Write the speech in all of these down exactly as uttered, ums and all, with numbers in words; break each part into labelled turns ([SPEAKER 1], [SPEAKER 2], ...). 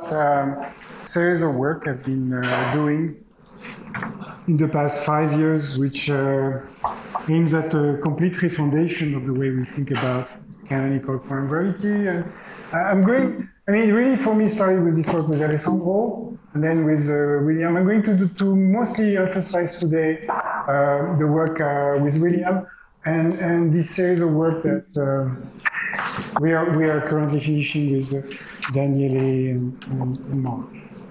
[SPEAKER 1] about um, a series of work I've been uh, doing in the past five years, which uh, aims at a complete refoundation of the way we think about canonical quantum gravity. And I'm going, I mean, really for me, started with this work with Alessandro, and then with uh, William. I'm going to, do, to mostly emphasize today uh, the work uh, with William and, and this series of work that uh, we, are, we are currently finishing with uh, Daniele and, and, and Mark.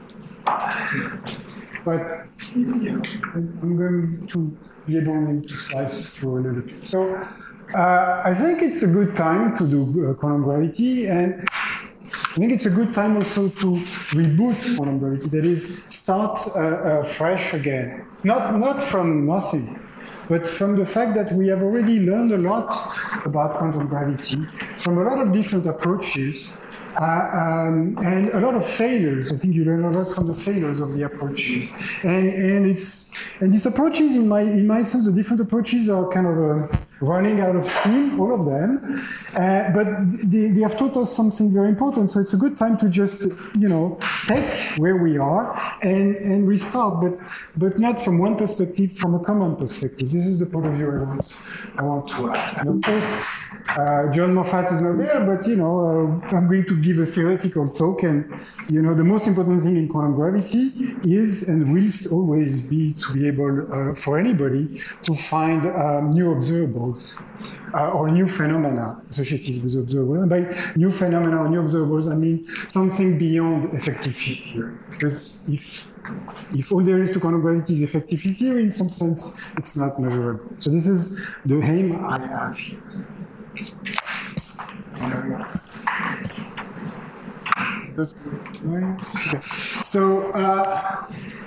[SPEAKER 1] But yeah, I'm going to be able to emphasize for a little bit. So uh, I think it's a good time to do uh, quantum gravity, and I think it's a good time also to reboot quantum gravity, that is, start uh, uh, fresh again. Not, not from nothing, but from the fact that we have already learned a lot about quantum gravity from a lot of different approaches. Uh, um, and a lot of failures. I think you learn a lot from the failures of the approaches. And and it's and these approaches, in my in my sense, the different approaches are kind of uh, running out of steam, all of them. Uh, but they, they have taught us something very important. So it's a good time to just, you know, take where we are and and restart. But but not from one perspective, from a common perspective. This is the point of view I want I want to have. And of course, uh, John Moffat is not there, but you know, uh, I'm going to give a theoretical talk, and you know, the most important thing in quantum gravity is and will always be to be able uh, for anybody to find um, new observables uh, or new phenomena associated with observables. And by new phenomena or new observables, I mean something beyond effective field theory. Because if if all there is to quantum gravity is effective field theory, in some sense, it's not measurable. So this is the aim I have here. Okay. So uh,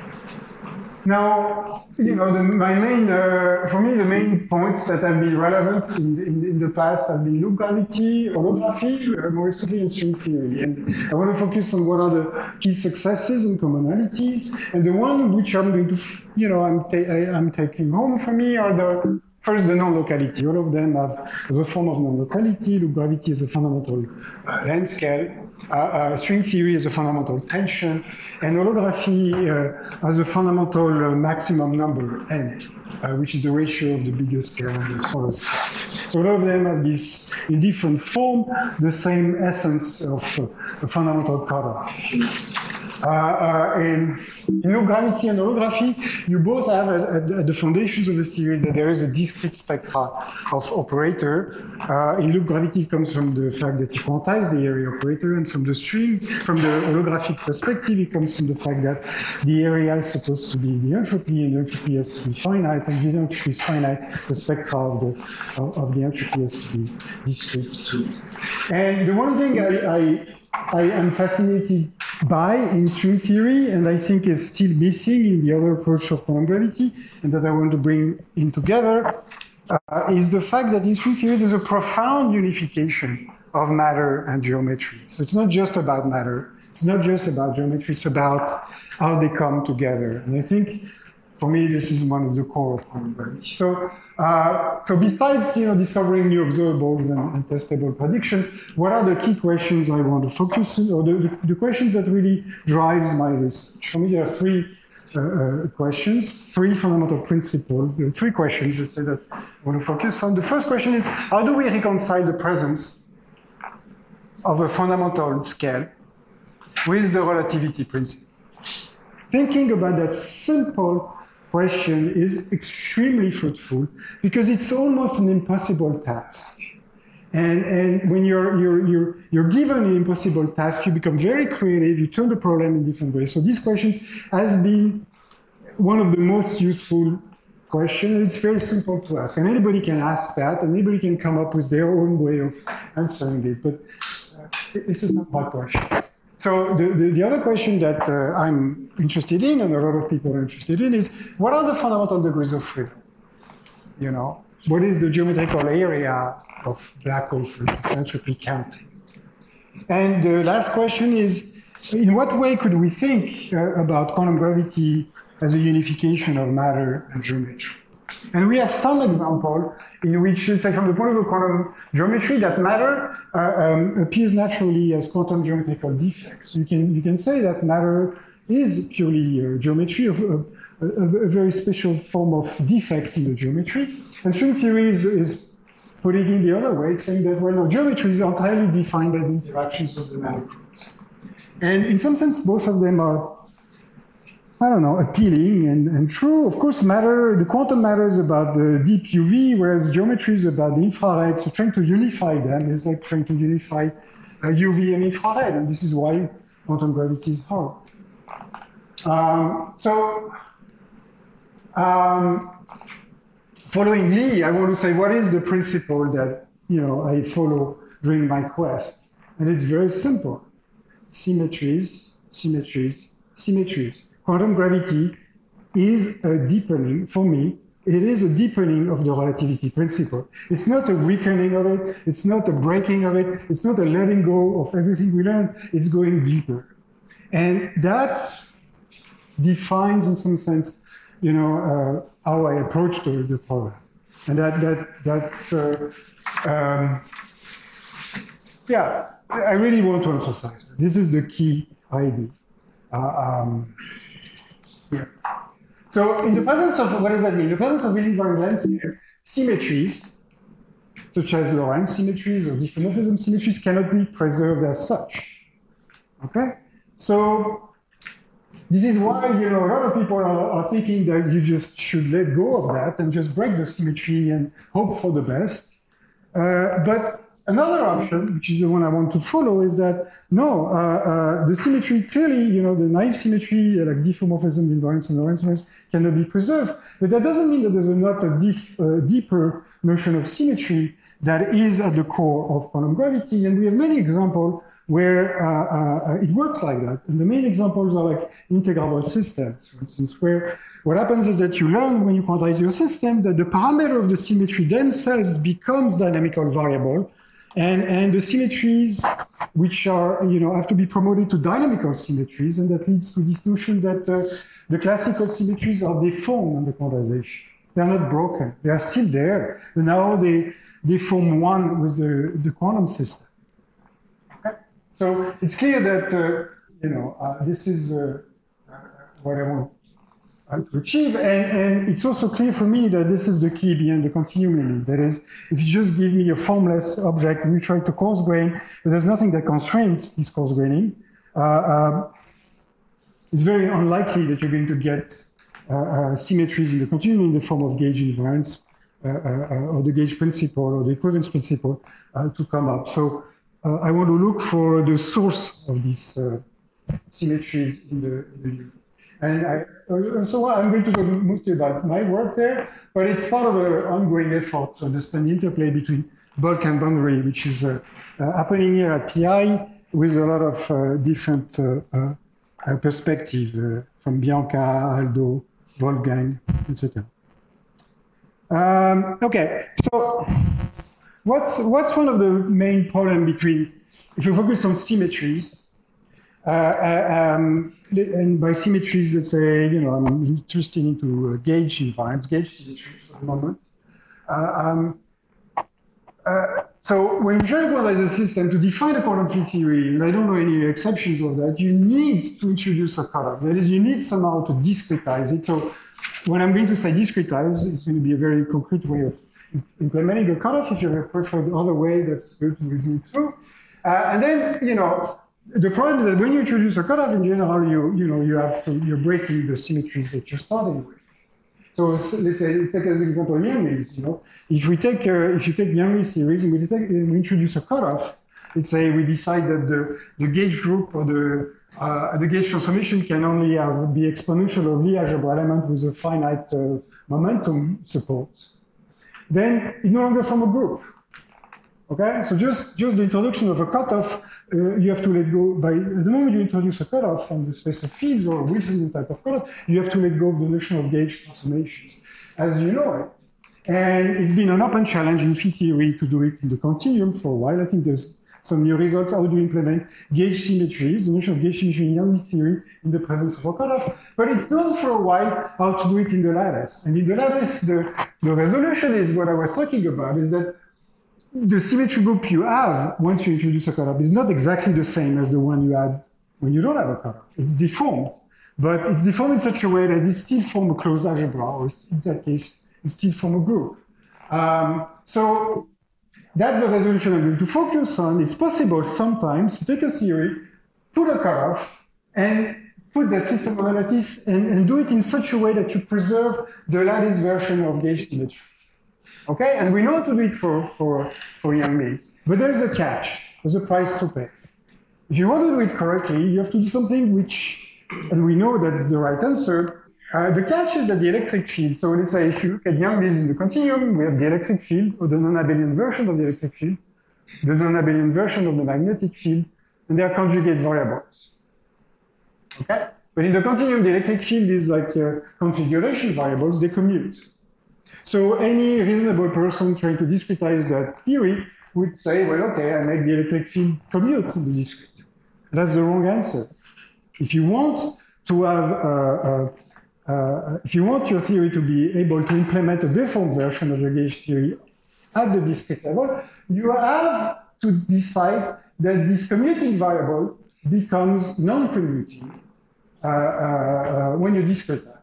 [SPEAKER 1] now, you know, the, my main, uh, for me, the main points that have been relevant in, in, in the past have been loop gravity, holography, uh, more recently, and string theory. And I want to focus on what are the key successes and commonalities. And the one which I'm going to, you know, I'm, ta I, I'm taking home for me are the first, the non-locality. All of them have a form of non-locality. Loop gravity is a fundamental uh, length scale. Uh, uh, string theory is a fundamental tension, and holography uh, has a fundamental uh, maximum number, n, uh, which is the ratio of the bigger scale and the smaller scale. So all of them have this, in different form, the same essence of uh, a fundamental cutoff. Uh, uh, in, in loop gravity and holography, you both have at, at, at the foundations of this theory that there is a discrete spectra of operator. Uh, in loop gravity, it comes from the fact that you quantize the area operator, and from the string, from the holographic perspective, it comes from the fact that the area is supposed to be the entropy, and the entropy has to be finite, and if the entropy is finite, the spectra of the, of, of the entropy has to be discrete too. And the one thing I, I I am fascinated by in string theory, and I think is still missing in the other approach of quantum gravity, and that I want to bring in together, uh, is the fact that in string theory there's a profound unification of matter and geometry. So it's not just about matter, it's not just about geometry, it's about how they come together. And I think, for me, this is one of the core of quantum gravity. So, uh, so besides, you know, discovering new observables and, and testable prediction, what are the key questions I want to focus on, or the, the, the questions that really drives my research? For me, there are three uh, uh, questions, three fundamental principles, there are three questions let's say, that I want to focus on. The first question is, how do we reconcile the presence of a fundamental scale with the relativity principle? Thinking about that simple question is extremely fruitful because it's almost an impossible task. And, and when you're, you're, you're, you're given an impossible task, you become very creative, you turn the problem in different ways. So this question has been one of the most useful questions, and it's very simple to ask. And anybody can ask that, and anybody can come up with their own way of answering it, but uh, this is not my question. So the, the, the other question that uh, I'm interested in, and a lot of people are interested in, is what are the fundamental degrees of freedom? You know, what is the geometrical area of black hole, for instance, entropy counting? And the last question is, in what way could we think uh, about quantum gravity as a unification of matter and geometry? And we have some example in which, let's say, from the point of view of quantum geometry, that matter uh, um, appears naturally as quantum geometrical defects. You can, you can say that matter is purely uh, geometry, of uh, a, a very special form of defect in the geometry. And string theory is, is putting it the other way, saying that, well, no, geometry is entirely defined by the interactions of the matter groups. And in some sense, both of them are, I don't know, appealing and, and true. Of course, matter, the quantum matter is about the deep U V, whereas geometry is about the infrared. So trying to unify them is like trying to unify uh, U V and infrared. And this is why quantum gravity is hard. Um, so, um, following Lee, I want to say, what is the principle that, you know, I follow during my quest? And it's very simple. Symmetries, symmetries, symmetries. Quantum gravity is a deepening, for me, it is a deepening of the relativity principle. It's not a weakening of it, it's not a breaking of it, it's not a letting go of everything we learned, it's going deeper. And that defines, in some sense, you know, uh, how I approach the, the problem. And that, that, that's, uh, um, yeah, I really want to emphasize that. This is the key idea. Uh, um, yeah. So in the presence of, what does that mean? In the presence of invariant lengths here, symmetries, such as Lorentz symmetries or diffeomorphism symmetries, cannot be preserved as such. Okay? So this is why, you know, a lot of people are, are thinking that you just should let go of that and just break the symmetry and hope for the best. Uh, but another option, which is the one I want to follow, is that no, uh, uh, the symmetry clearly, you know, the naive symmetry, uh, like diffeomorphism, invariance, and Lorentz invariance, cannot be preserved. But that doesn't mean that there's not a deep, uh, deeper notion of symmetry that is at the core of quantum gravity. And we have many examples where uh, uh, it works like that. And the main examples are like integrable systems, for instance, where what happens is that you learn when you quantize your system that the parameter of the symmetry themselves becomes dynamical variable. And, and the symmetries, which are, you know, have to be promoted to dynamical symmetries, and that leads to this notion that uh, the classical symmetries are deformed under quantization. They are not broken. They are still there. And now they, they form one with the, the quantum system. Okay? So it's clear that, uh, you know, uh, this is uh, uh, what I want to achieve. And, and it's also clear for me that this is the key behind the continuum limit. That is, if you just give me a formless object and you try to coarse grain, but there's nothing that constrains this coarse graining, uh, uh, it's very unlikely that you're going to get uh, uh, symmetries in the continuum in the form of gauge invariance uh, uh, or the gauge principle or the equivalence principle uh, to come up. So uh, I want to look for the source of these uh, symmetries in the, in the universe. And I, so I'm going to talk mostly about my work there, but it's part of an ongoing effort to understand the interplay between bulk and boundary, which is uh, uh, happening here at P I with a lot of uh, different uh, uh, perspectives uh, from Bianca, Aldo, Wolfgang, et cetera. Um, okay, so what's what's one of the main problems between, if you focus on symmetries, Uh, uh, um, and by symmetries, let's say, you know, I'm interested into uh, gauge invariance, gauge symmetry for the moment. Uh, um, uh, so when you try to quantize a system to define a quantum field theory, and I don't know any exceptions of that, you need to introduce a cutoff. That is, you need somehow to discretize it. So when I'm going to say discretize, it's going to be a very concrete way of implementing a cutoff. If you prefer the other way, that's good to reason through. Uh, and then, you know, the problem is that when you introduce a cutoff, in general, you you know you have to, you're breaking the symmetries that you're starting with. So let's say, let's take as an example Yang-Mills. You know, if we take uh, if you take Yang-Mills series and we, take, we introduce a cutoff, let's say we decide that the the gauge group or the uh, the gauge transformation can only have be exponential of Lie algebra element with a finite uh, momentum support. Then it no longer form a group. Okay, so just, just the introduction of a cutoff, uh, you have to let go by, at the moment you introduce a cutoff from the space of fields or a Wilson type of cutoff, you have to let go of the notion of gauge transformations, as you know it. And it's been an open challenge in field theory to do it in the continuum for a while. I think there's some new results, how do we implement gauge symmetries, the notion of gauge symmetry in Yang-Mills theory in the presence of a cutoff. But it's known for a while how to do it in the lattice. And in the lattice, the, the resolution is what I was talking about, is that the symmetry group you have once you introduce a cutoff is not exactly the same as the one you had when you don't have a cutoff. It's deformed. But it's deformed in such a way that it still forms a closed algebra, or in that case, it still forms a group. Um, so that's the resolution I'm going to focus on. It's possible sometimes to take a theory, put a cutoff, and put that system of lattice and, and do it in such a way that you preserve the lattice version of gauge symmetry. Okay, and we know how to do it for, for, for Yang-Mills. But there's a catch, there's a price to pay. If you want to do it correctly, you have to do something which, and we know that's the right answer. Uh, the catch is that the electric field, so let's say if you look at Yang-Mills in the continuum, we have the electric field, or the non-abelian version of the electric field, the non-abelian version of the magnetic field, and they are conjugate variables. Okay? But in the continuum, the electric field is like uh, configuration variables, they commute. So any reasonable person trying to discretize that theory would say, well, okay, I make the electric field commute in the discrete. That's the wrong answer. If you want to have, uh, uh, uh, if you want your theory to be able to implement a deformed version of your gauge theory at the discrete level, you have to decide that this commuting variable becomes non-commuting uh, uh, uh, when you discretize.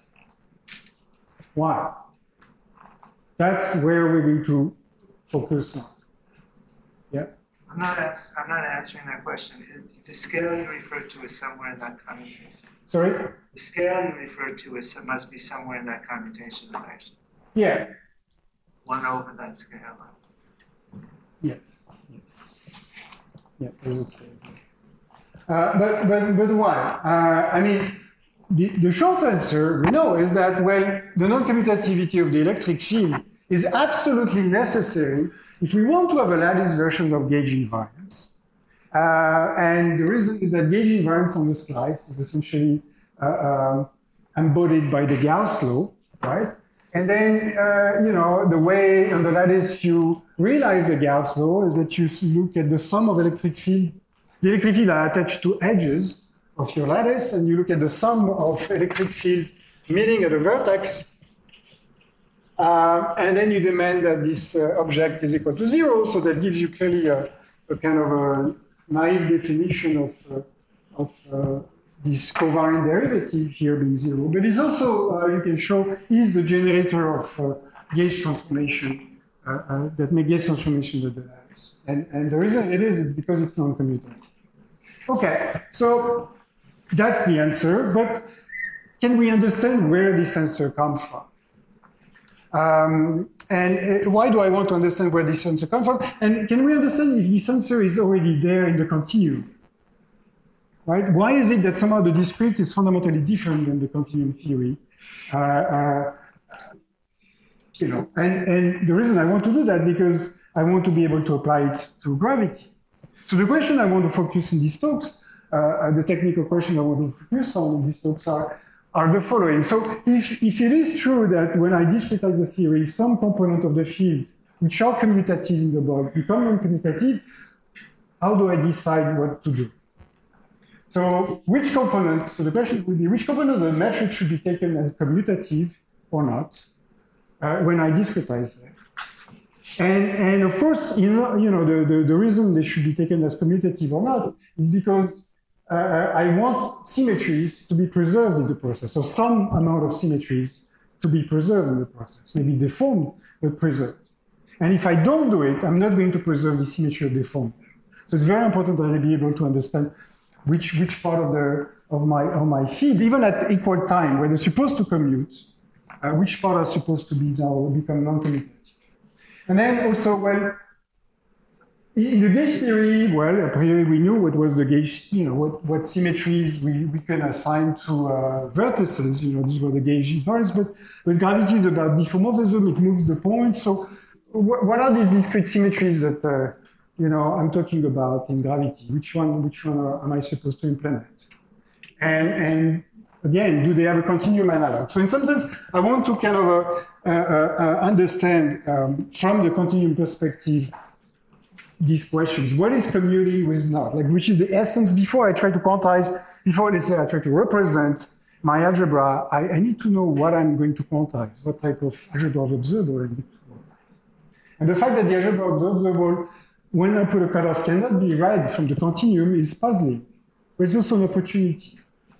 [SPEAKER 1] Why? That's where we're going to focus on. Yeah?
[SPEAKER 2] I'm not, ask, I'm not answering that question. The scale you referred to is somewhere in that commutation.
[SPEAKER 1] Sorry?
[SPEAKER 2] The scale you referred to is must be somewhere in that commutation relation.
[SPEAKER 1] Yeah.
[SPEAKER 2] One over that scale.
[SPEAKER 1] Yes. Yes. Yeah, there's a scale. Uh, but, but, but why? Uh, I mean, the, the short answer we know is that, well, the non-commutativity of the electric field is absolutely necessary if we want to have a lattice version of gauge invariance. Uh, and the reason is that gauge invariance on the slice is essentially uh, um, embodied by the Gauss law, right? And then, uh, you know, the way on the lattice you realize the Gauss law is that you look at the sum of electric field. The electric field are attached to edges of your lattice, and you look at the sum of electric field meeting at a vertex. Uh, and then you demand that this uh, object is equal to zero, so that gives you clearly a, a kind of a naive definition of, uh, of uh, this covariant derivative here being zero. But it's also, uh, you can show, is the generator of uh, gauge transformation uh, uh, that make gauge transformation of the lattice. And, and the reason it is is because it's non-commutative. Okay, so that's the answer, but can we understand where this answer comes from? Um, and uh, why do I want to understand where this answer comes from? And can we understand if this answer is already there in the continuum? Right? Why is it that somehow the discrete is fundamentally different than the continuum theory? Uh, uh, you know, and, and the reason I want to do that because I want to be able to apply it to gravity. So the question I want to focus in these talks, uh, the technical question I want to focus on in these talks are, are the following. So if, if it is true that when I discretize the theory, some component of the field which are commutative in the bulk become non-commutative, how do I decide what to do? So which component, so the question would be, which component of the metric should be taken as commutative or not uh, when I discretize them? And, and of course, you know, you know the, the, the reason they should be taken as commutative or not is because uh, I want symmetries to be preserved in the process. So some amount of symmetries to be preserved in the process, maybe deformed, but preserved. And if I don't do it, I'm not going to preserve the symmetry of deformed. So it's very important that I be able to understand which, which part of, the, of, my, of my field, even at equal time, where they're supposed to commute, uh, which part are supposed to be now become non-commutative. And then also, well, in the gauge theory, well, a priori we knew what was the gauge, you know, what, what symmetries we, we can assign to uh, vertices, you know, these were the gauge invariants, but, but gravity is about diffeomorphism, it moves the points. So wh what are these discrete symmetries that, uh, you know, I'm talking about in gravity? Which one, which one are, am I supposed to implement? And, and again, do they have a continuum analog? So in some sense, I want to kind of uh, uh, uh, understand um, from the continuum perspective these questions. What is commuting with not? Like, which is the essence before I try to quantize, before let's say I try to represent my algebra, I, I need to know what I'm going to quantize, what type of algebra of observable I'm going to quantize. And the fact that the algebra of observable, when I put a cutoff, cannot be read from the continuum is puzzling, but it's also an opportunity.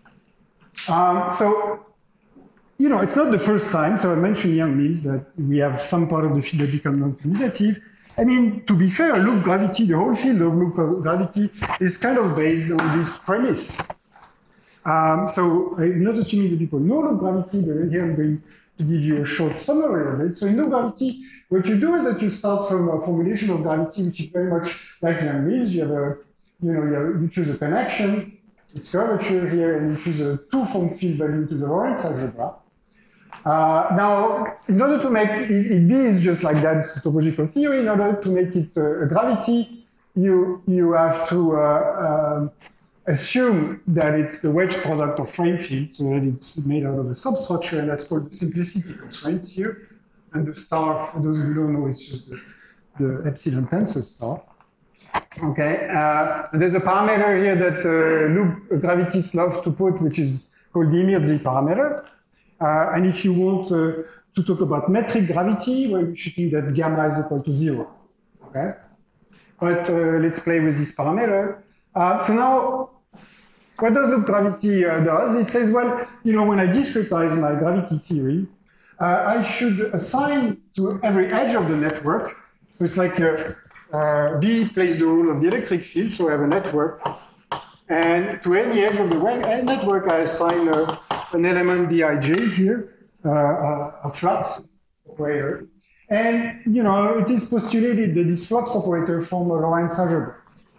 [SPEAKER 1] Um, so, you know, it's not the first time, so I mentioned Yang-Mills, that we have some part of the field that become non-commutative. I mean, to be fair, loop gravity, the whole field of loop gravity is kind of based on this premise. Um, so I'm not assuming that people know loop gravity, but here I'm going to give you a short summary of it. So in loop gravity, what you do is that you start from a formulation of gravity, which is very much like Yang-Mills. You have a, you know, you, have, you choose a connection, its curvature here, and you choose a two-form field value to the Lorentz algebra. Uh, now, in order to make it, it be is just like that, it's a topological theory. In order to make it uh, a gravity, you you have to uh, uh, assume that it's the wedge product of frame fields, so that it's made out of a substructure, and that's called the simplicity constraints here. And the star, for those who don't know, it's just the, the epsilon tensor star. Okay, uh, there's a parameter here that uh, loop gravities love to put, which is called the Immirzi parameter. Uh, and if you want uh, to talk about metric gravity, well, you should think that gamma is equal to zero. Okay, but uh, let's play with this parameter. Uh, so now, what does loop gravity uh, does? It says, well, you know, when I discretize my gravity theory, uh, I should assign to every edge of the network. So it's like uh, uh, B plays the role of the electric field, so I have a network. And to any edge of the network, I assign uh, an element Bij here, uh, a flux operator. And, you know, it is postulated that this flux operator forms a Lorentz algebra.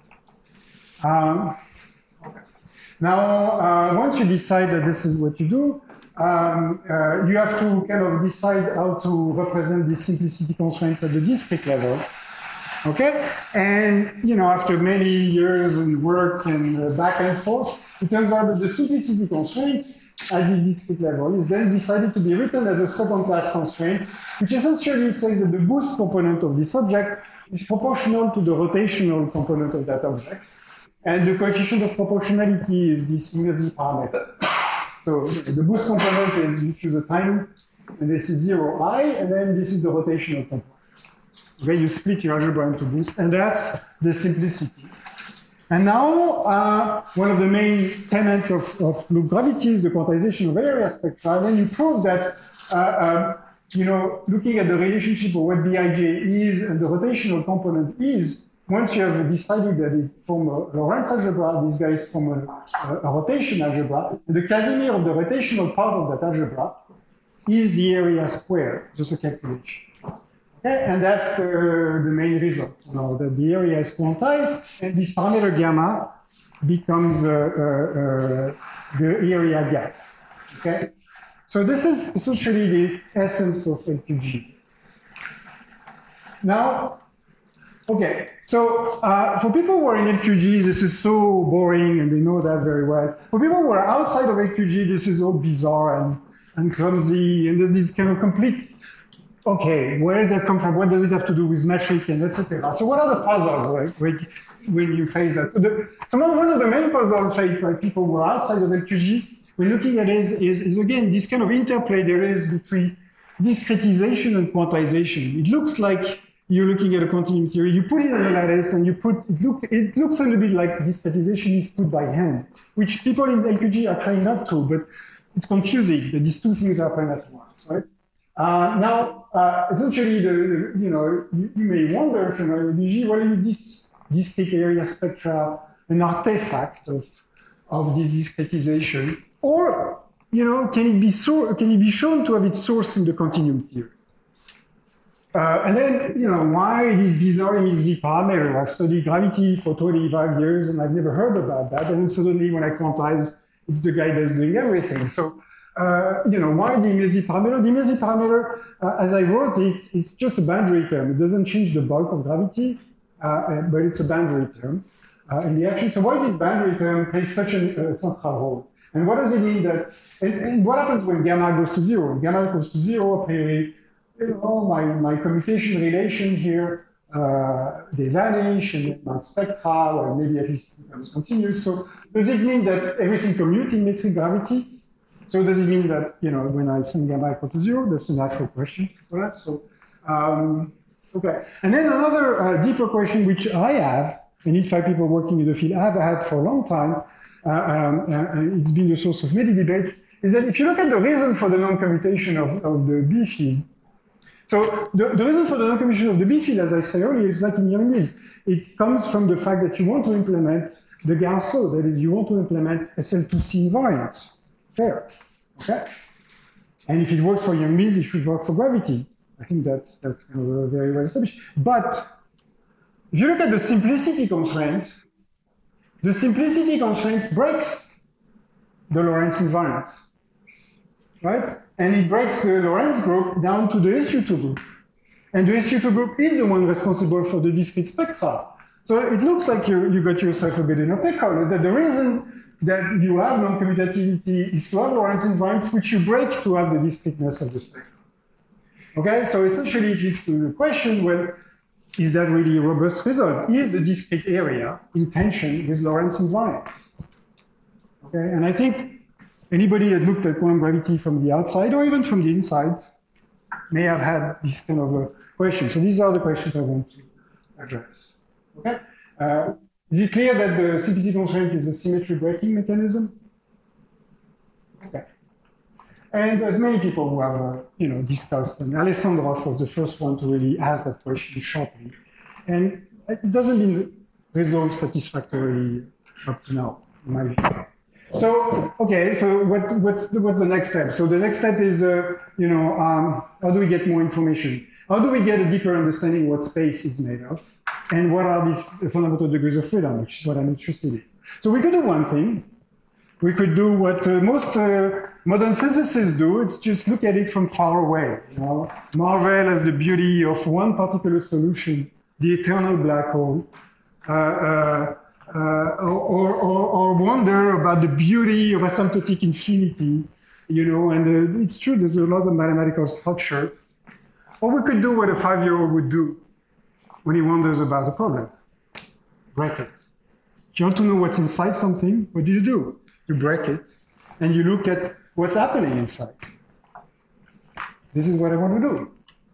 [SPEAKER 1] Um, now, uh, once you decide that this is what you do, um, uh, you have to kind of decide how to represent the simplicity constraints at the discrete level. Okay, and you know, after many years and work and uh, back and forth, it turns out that the simplicity constraints at the discrete level is then decided to be written as a second-class constraint, which essentially says that the boost component of this object is proportional to the rotational component of that object, and the coefficient of proportionality is this Immirzi parameter. So the boost component is you choose a time, and this is zero I, and then this is the rotational component. Okay, you split your algebra into boosts, and that's the simplicity. And now, uh, one of the main tenets of, of loop gravity is the quantization of area spectra. And then you prove that, uh, uh, you know, looking at the relationship of what Bij is and the rotational component is, once you have decided that it forms a Lorentz algebra, these guys form a, a, a rotation algebra, and the Casimir of the rotational part of that algebra is the area squared, just a calculation. Okay, and that's the, the main result. Now that the area is quantized, and this parameter gamma becomes uh, uh, uh, the area gap. Okay, so this is essentially the essence of L Q G. Now, okay, so uh, for people who are in L Q G, this is so boring, and they know that very well. For people who are outside of L Q G, this is all bizarre and, and clumsy, and there's this kind of complete. Okay, where does that come from? What does it have to do with metric and et cetera? So what are the puzzles right, when, when you face that? So, the, so one of the main puzzles faced by people who are outside of L Q G, when looking at it, is, is, is again this kind of interplay there is between discretization and quantization. It looks like you're looking at a continuum theory. You put it on a lattice, and you put it. Look, it looks a little bit like discretization is put by hand, which people in L Q G are trying not to, but it's confusing that these two things happen at once, right? Uh, now, uh, essentially, the, the, you know, you, you may wonder if you know, B G, well, is this discrete area spectra an artifact of of this discretization, or you know, can it be so? Can it be shown to have its source in the continuum theory? Uh, and then, you know, why this bizarre Immirzi parameter? I've studied gravity for twenty-five years, and I've never heard about that. And then suddenly, when I quantize, it's the guy that's doing everything. So. Uh, you know, why the Immirzi parameter? The Immirzi parameter, uh, as I wrote it, it's just a boundary term. It doesn't change the bulk of gravity, uh, but it's a boundary term uh, in the action. So why this boundary term plays such a uh, central role? And what does it mean that, and, and what happens when gamma goes to zero? When gamma goes to zero, a priori, you know, my, my commutation relation here uh, they vanish and make spectra, or maybe at least it becomes continuous. So does it mean that everything commutes in metric gravity? So does it mean that, you know, when I send gamma equal to zero? That's a natural question for us. So, um, okay. And then another uh, deeper question, which I have, and in fact people working in the field have had for a long time, uh, um, uh, it's been the source of many debates, is that if you look at the reason for the non-commutation of, of the B field, so the, the reason for the non-commutation of the B field, as I said earlier, is like in Yang-Mills. It comes from the fact that you want to implement the Gauss law, that is, you want to implement S L two C invariance. Fair, okay? And if it works for Yang-Mills, it should work for gravity. I think that's, that's kind of very well established. But if you look at the simplicity constraints, the simplicity constraints breaks the Lorentz invariance, right? And it breaks the Lorentz group down to the S U two group. And the S U two group is the one responsible for the discrete spectra. So it looks like you, you got yourself a bit in a pickle, is that the reason that you have non-commutativity is to have Lorentz invariance, which you break to have the discreteness of the spectrum. Okay, so essentially it leads to the question, well, is that really a robust result? Is the discrete area in tension with Lorentz invariance? Okay, and I think anybody that looked at quantum gravity from the outside or even from the inside may have had this kind of a question. So these are the questions I want to address. Okay. Uh, Is it clear that the simplicity constraint is a symmetry breaking mechanism? Okay. And there's many people who have, uh, you know, discussed, and Alessandrov was the first one to really ask that question shortly. And it doesn't been resolved satisfactorily up to now, in my view. So, okay, so what, what's, the, what's the next step? So the next step is, uh, you know, um, how do we get more information? How do we get a deeper understanding of what space is made of? And what are these fundamental degrees of freedom, which is what I'm interested in. So we could do one thing. We could do what uh, most uh, modern physicists do. It's just look at it from far away. You know? Marvel at the beauty of one particular solution, the eternal black hole, uh, uh, uh, or, or, or wonder about the beauty of asymptotic infinity. You know, and uh, it's true, there's a lot of mathematical structure. Or we could do what a five-year-old would do when he wonders about a problem. Break it. If you want to know what's inside something, what do you do? You break it, and you look at what's happening inside. This is what I want to do.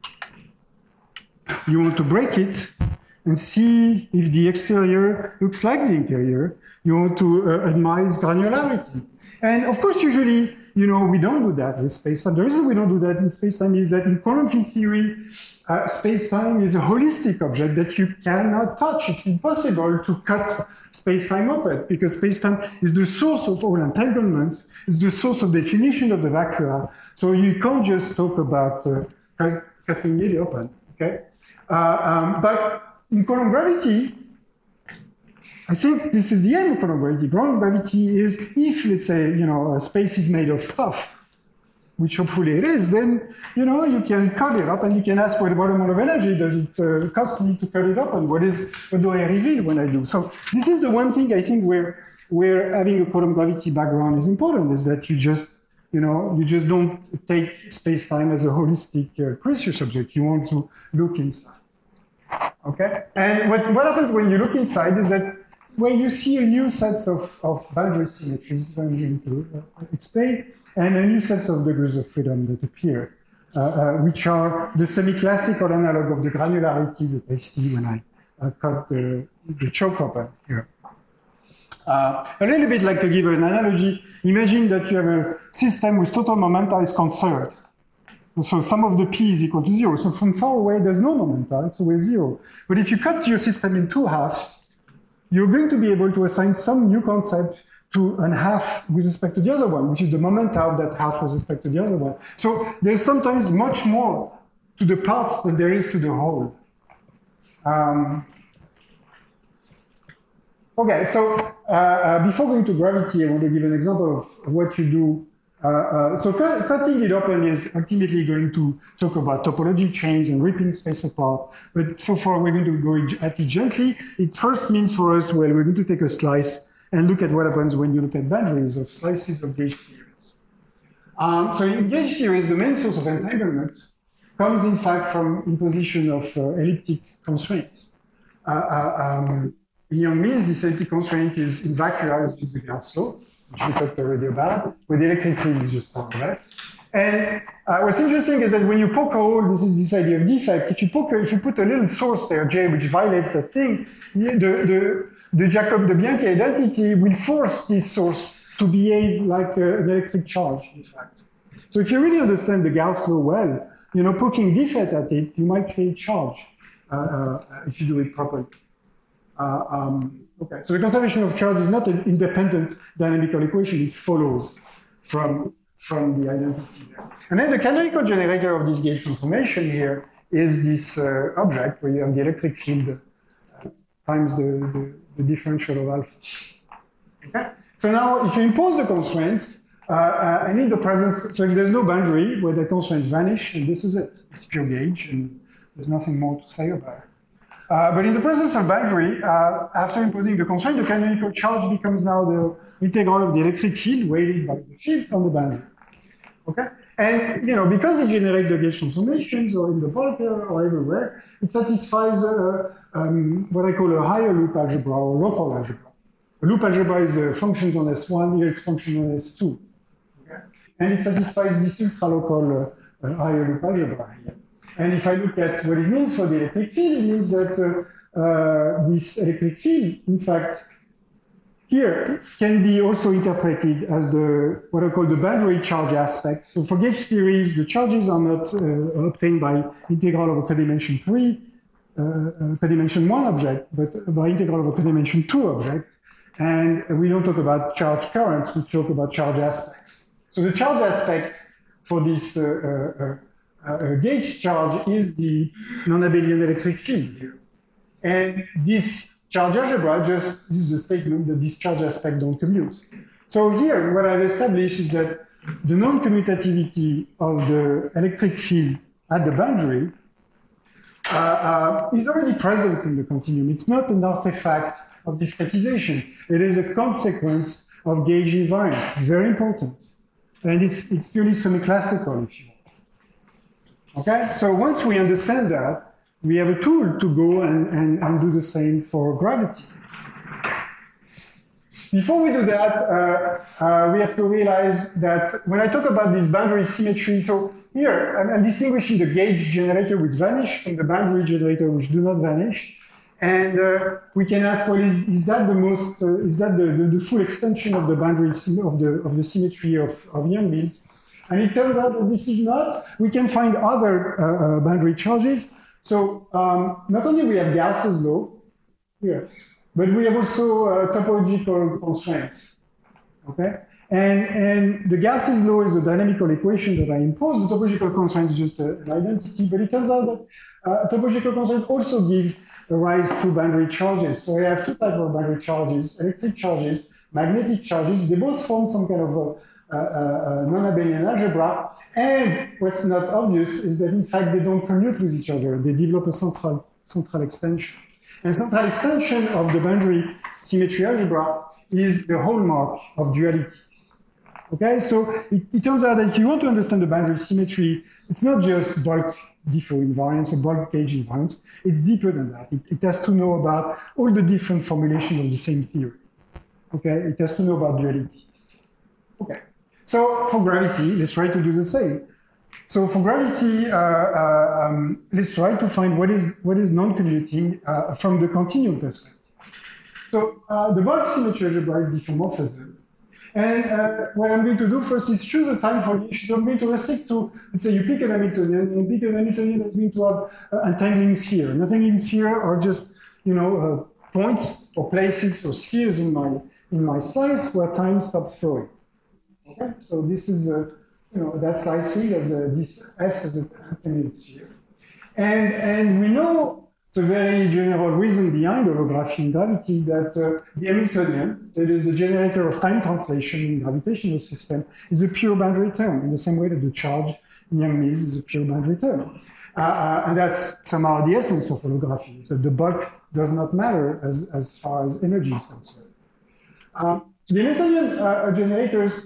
[SPEAKER 1] You want to break it and see if the exterior looks like the interior. You want to uh, admire its granularity. And of course, usually, you know, we don't do that with space-time. The reason we don't do that in space-time is that in quantum field theory, uh, space-time is a holistic object that you cannot touch. It's impossible to cut space-time open because space-time is the source of all entanglement. It's the source of definition of the vacua. So you can't just talk about uh, cutting it open, okay? Uh, um, but in quantum gravity, I think this is the aim of quantum gravity. Quantum gravity is, if, let's say, you know, a space is made of stuff, which hopefully it is, then, you know, you can cut it up and you can ask what, what amount of energy does it uh, cost me to cut it up and what is, what do I reveal when I do? So this is the one thing I think where, where having a quantum gravity background is important, is that you just, you know, you just don't take space-time as a holistic uh, precious object. You want to look inside, okay? And what, what happens when you look inside is that where you see a new set of, of boundary symmetries, I'm going to explain, and a new set of degrees of freedom that appear, uh, uh, which are the semi-classical analog of the granularity that I see when I uh, cut the, the choke open here. Uh, a little bit like to give an analogy, imagine that you have a system with total momenta is conserved. So some of the p is equal to zero. So from far away, there's no momenta, it's always zero. But if you cut your system in two halves, you're going to be able to assign some new concept to a half with respect to the other one, which is the momenta of that half with respect to the other one. So there's sometimes much more to the parts than there is to the whole. Um, okay, so uh, uh, before going to gravity, I want to give an example of what you do. Uh, uh, so cu cutting it open is ultimately going to talk about topology change and ripping space apart. But so far, we're going to go at it gently. It first means for us, well, we're going to take a slice and look at what happens when you look at boundaries of slices of gauge theories. Um, so in gauge theories, the main source of entanglement comes in fact from imposition of uh, elliptic constraints. Uh, uh, um, in Young-Mills, this elliptic constraint is in vacuoles with the Gauss law, which we talked already about, where the electric field is just part of that. And uh, what's interesting is that when you poke a hole, this is this idea of defect. If you poke, a, if you put a little source there, J, which violates that thing, the the the Jacob de Bianchi identity will force this source to behave like a, an electric charge, in fact. So if you really understand the Gauss law well, you know, poking defect at it, you might create charge uh, uh, if you do it properly. Uh, um, okay, so the conservation of charge is not an independent dynamical equation; it follows from. from the identity there. And then the canonical generator of this gauge transformation here is this uh, object where you have the electric field uh, times the, the, the differential of alpha. Okay? So now if you impose the constraints, uh, uh, I need the presence, so if there's no boundary where the constraints vanish, and this is it, it's pure gauge, and there's nothing more to say about it. Uh, but in the presence of boundary, uh, after imposing the constraint, the canonical charge becomes now the integral of the electric field weighted by the field on the boundary. Okay? And, you know, because it generates the gauge transformations or in the bulk or everywhere, it satisfies uh, um, what I call a higher loop algebra or local algebra. A loop algebra is uh, functions on S one, here it's function on S two. Okay? And it satisfies this ultra-local uh, uh, higher loop algebra here. And if I look at what it means for the electric field, it means that uh, uh, this electric field, in fact, here can be also interpreted as the what I call the boundary charge aspect. So for gauge theories, the charges are not uh, obtained by integral of a codimension three, uh, uh, codimension one object, but by integral of a codimension two object. And we don't talk about charge currents, we talk about charge aspects. So the charge aspect for this uh, uh, uh, gauge charge is the non-abelian electric field here. And this charge algebra just this is a statement that this charge aspect don't commute. So here, what I've established is that the non-commutativity of the electric field at the boundary uh, uh, is already present in the continuum. It's not an artifact of discretization. It is a consequence of gauge invariance. It's very important. And it's, it's purely semi-classical, if you want. Okay? So once we understand that, we have a tool to go and, and, and do the same for gravity. Before we do that, uh, uh, we have to realize that when I talk about this boundary symmetry, so here I'm, I'm distinguishing the gauge generator which vanish from the boundary generator which do not vanish. And uh, we can ask, well, is, is that the most, uh, is that the, the, the full extension of the boundary of the, of the symmetry of, of Young-Mills? And it turns out that this is not. We can find other uh, uh, boundary charges. So um, not only we have Gauss's law here, but we have also uh, topological constraints. Okay, and and the Gauss's law is a dynamical equation that I impose. The topological constraint is just a, an identity, but it turns out that uh, topological constraints also give rise to boundary charges. So I have two types of boundary charges: electric charges, magnetic charges. They both form some kind of a Uh, uh, non-abelian algebra, and what's not obvious is that in fact they don't commute with each other. They develop a central central extension. And central extension of the boundary symmetry algebra is the hallmark of dualities. Okay, so it, it turns out that if you want to understand the boundary symmetry, it's not just bulk differential invariance or bulk gauge invariance. It's deeper than that. It, it has to know about all the different formulations of the same theory. Okay, it has to know about dualities. Okay. So for gravity, let's try to do the same. So for gravity, uh, uh, um, let's try to find what is what is non-commuting uh, from the continuum perspective. So uh, the bulk symmetry algebra is diffeomorphism. And uh, what I'm going to do first is choose a time for each. So I'm going to restrict to, let's say you pick an Hamiltonian, and pick an Hamiltonian that's going to have uh, entangling sphere. An entangling sphere are just, you know, uh, points or places or spheres in my, in my slice where time stops flowing. Okay, so this is, a, you know, that slice C as a, this S as a entangling sphere. And, and we know the very general reason behind holography in gravity that uh, the Hamiltonian, that is the generator of time translation in gravitational system, is a pure boundary term in the same way that the charge in Young-Mills is a pure boundary term. Uh, uh, and that's somehow the essence of holography, is that the bulk does not matter as, as far as energy is concerned. Um, so the Hamiltonian uh, generators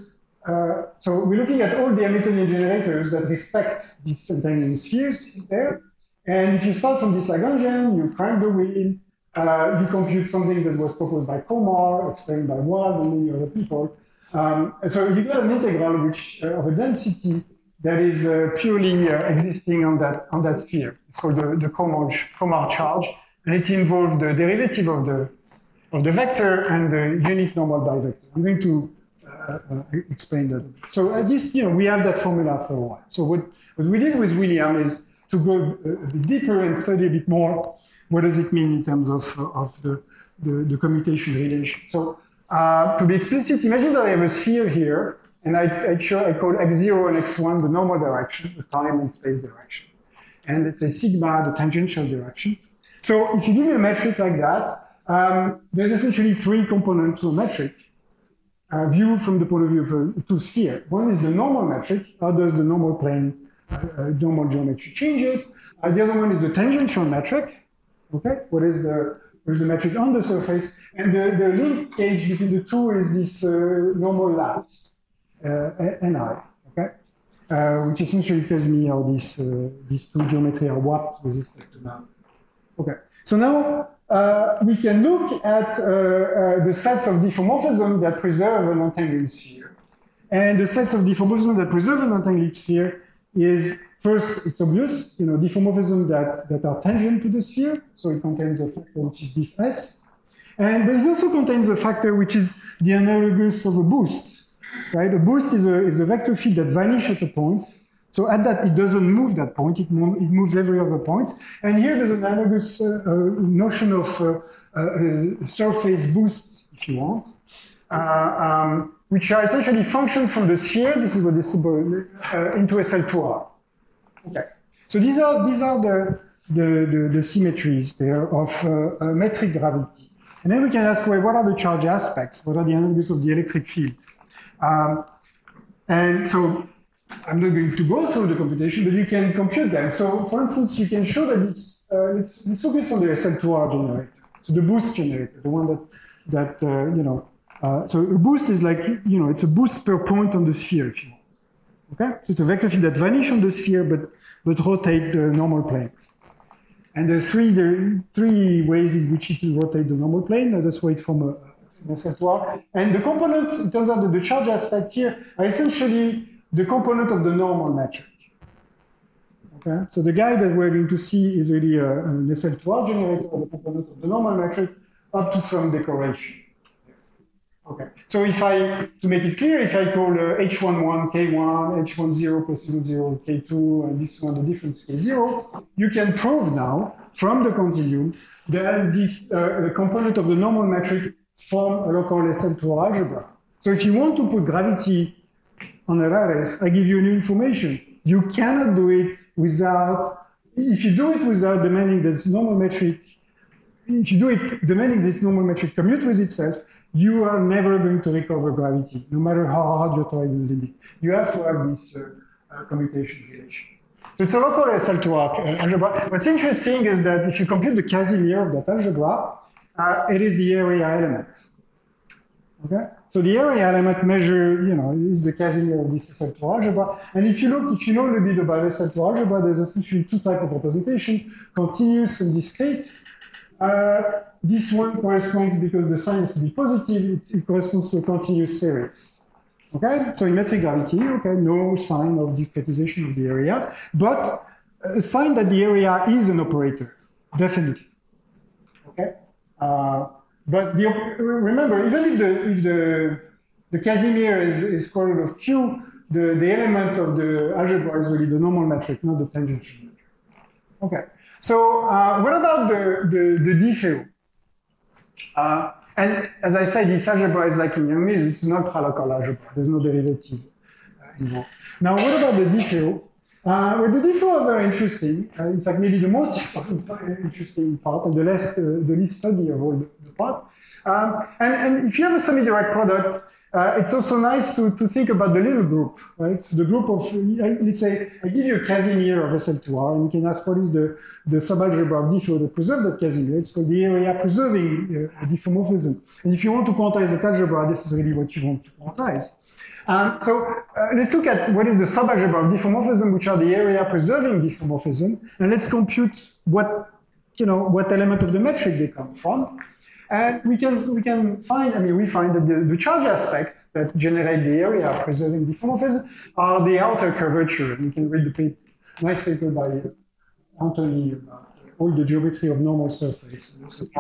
[SPEAKER 1] uh, so we're looking at all the Hamiltonian generators that respect these entangling spheres there. And if you start from this Lagrangian, you crank the wheel, uh, you compute something that was proposed by Komar, explained by Wald and many other people. Um, so you get an integral which uh, of a density that is uh, purely uh, existing on that on that sphere. It's called the, the Komar, Komar charge, and it involves the derivative of the of the vector and the unit normal bivector. I'm going to uh, uh, explain that. So at least, you know, we have that formula for a while. So what, what we did with William is to go a, a bit deeper and study a bit more what does it mean in terms of, uh, of the, the, the commutation relation. So uh, to be explicit, imagine that I have a sphere here, and I, I, show, I call x zero and x one the normal direction, the time and space direction. And let's say sigma, the tangential direction. So if you give me a metric like that, Um, there's essentially three components to a metric, uh, viewed from the point of view of a two sphere. One is the normal metric. How does the normal plane, uh, uh, normal geometry changes? Uh, the other one is the tangential metric. Okay, what is the what is the metric on the surface? And the, the linkage between the two is this uh, normal lapse, uh, Ni. Okay, uh, which essentially tells me how these uh, these two geometry are warped with respect to now. Okay, so now. Uh, we can look at uh, uh, the sets of diffeomorphism that preserve an entangling sphere. And the sets of diffeomorphism that preserve an entangling sphere is, first, it's obvious, you know, diffeomorphism that, that are tangent to the sphere. So it contains a factor which is diff S. And but it also contains a factor which is the analogous of a boost, right? A boost is a, is a vector field that vanishes at a point. So at that, it doesn't move that point, it, move, it moves every other point. And here there's an analogous uh, uh, notion of uh, uh, surface boosts, if you want, uh, um, which are essentially functions from the sphere, this is what this is uh, into S L two R. Okay. So these are, these are the, the, the, the symmetries there of uh, uh, metric gravity. And then we can ask, well, what are the charge aspects? What are the analogous of the electric field? Um, and so, I'm not going to go through the computation, but you can compute them. So, for instance, you can show that it's, uh, let's, let's focus on the S L two R generator. So the boost generator, the one that, that uh, you know, uh, so a boost is like, you know, it's a boost per point on the sphere, if you want. Okay? So it's a vector field that vanishes on the sphere, but, but rotate the normal planes. And the three, the three ways in which it will rotate the normal plane, that's why it's from a, an S L two R. And the components, it turns out that the charge aspect here are essentially the component of the normal metric. Okay, so the guy that we're going to see is really a, an S L two R generator of the component of the normal metric up to some decoration. Okay, so if I, to make it clear, if I call uh, H one one K one, H one zero plus zero zero K two, and this one the difference K zero, you can prove now from the continuum that this uh, component of the normal metric form a local S L two R algebra. So if you want to put gravity on a lattice, I give you new information. You cannot do it without, if you do it without demanding this normal metric, if you do it demanding this normal metric commute with itself, you are never going to recover gravity, no matter how hard you try to limit. You have to have this uh, uh, commutation relation. So it's a local S L two R uh, algebra. What's interesting is that if you compute the Casimir of that algebra, uh, it is the area element. Okay, so the area element measure, you know, is the Casimir of this S L two R algebra. And if you look, if you know a little bit about S L two R algebra, there's essentially two types of representation: continuous and discrete. Uh, this one corresponds, because the sign is to be positive, it, it corresponds to a continuous series. Okay, so in metric gravity, okay, no sign of discretization of the area, but a sign that the area is an operator, definitely. Okay. Uh, But the, remember, even if the if the the Casimir is, is square root of Q, the, the element of the algebra is really the normal metric, not the tangential metric. Okay. So uh, what about the the, the diffeo? Uh, and as I said, this algebra is like in Young Mills, it's not local algebra. There's no derivative uh, involved. Now, what about the diffeo? Uh, well, the diffeo are very interesting. Uh, in fact, maybe the most interesting part, and the less uh, the least study of all the, the part. Um, and, and if you have a semi-direct product, uh, it's also nice to, to think about the little group, right? So the group of, let's say, I give you a Casimir of S L two R, and you can ask what is the, the subalgebra of diffeo that preserves that Casimir. It's called the area preserving uh, diffeomorphism. And if you want to quantize that algebra, this is really what you want to quantize. Um, so uh, let's look at what is the subalgebra of diffeomorphism, which are the area preserving diffeomorphism, and let's compute what, you know, what element of the metric they come from. And we can, we can find, I mean, we find that the, the charge aspect that generate the area preserving diffeomorphism are the outer curvature. You can read the paper, nice paper by uh, Anthony about all the geometry of normal surface.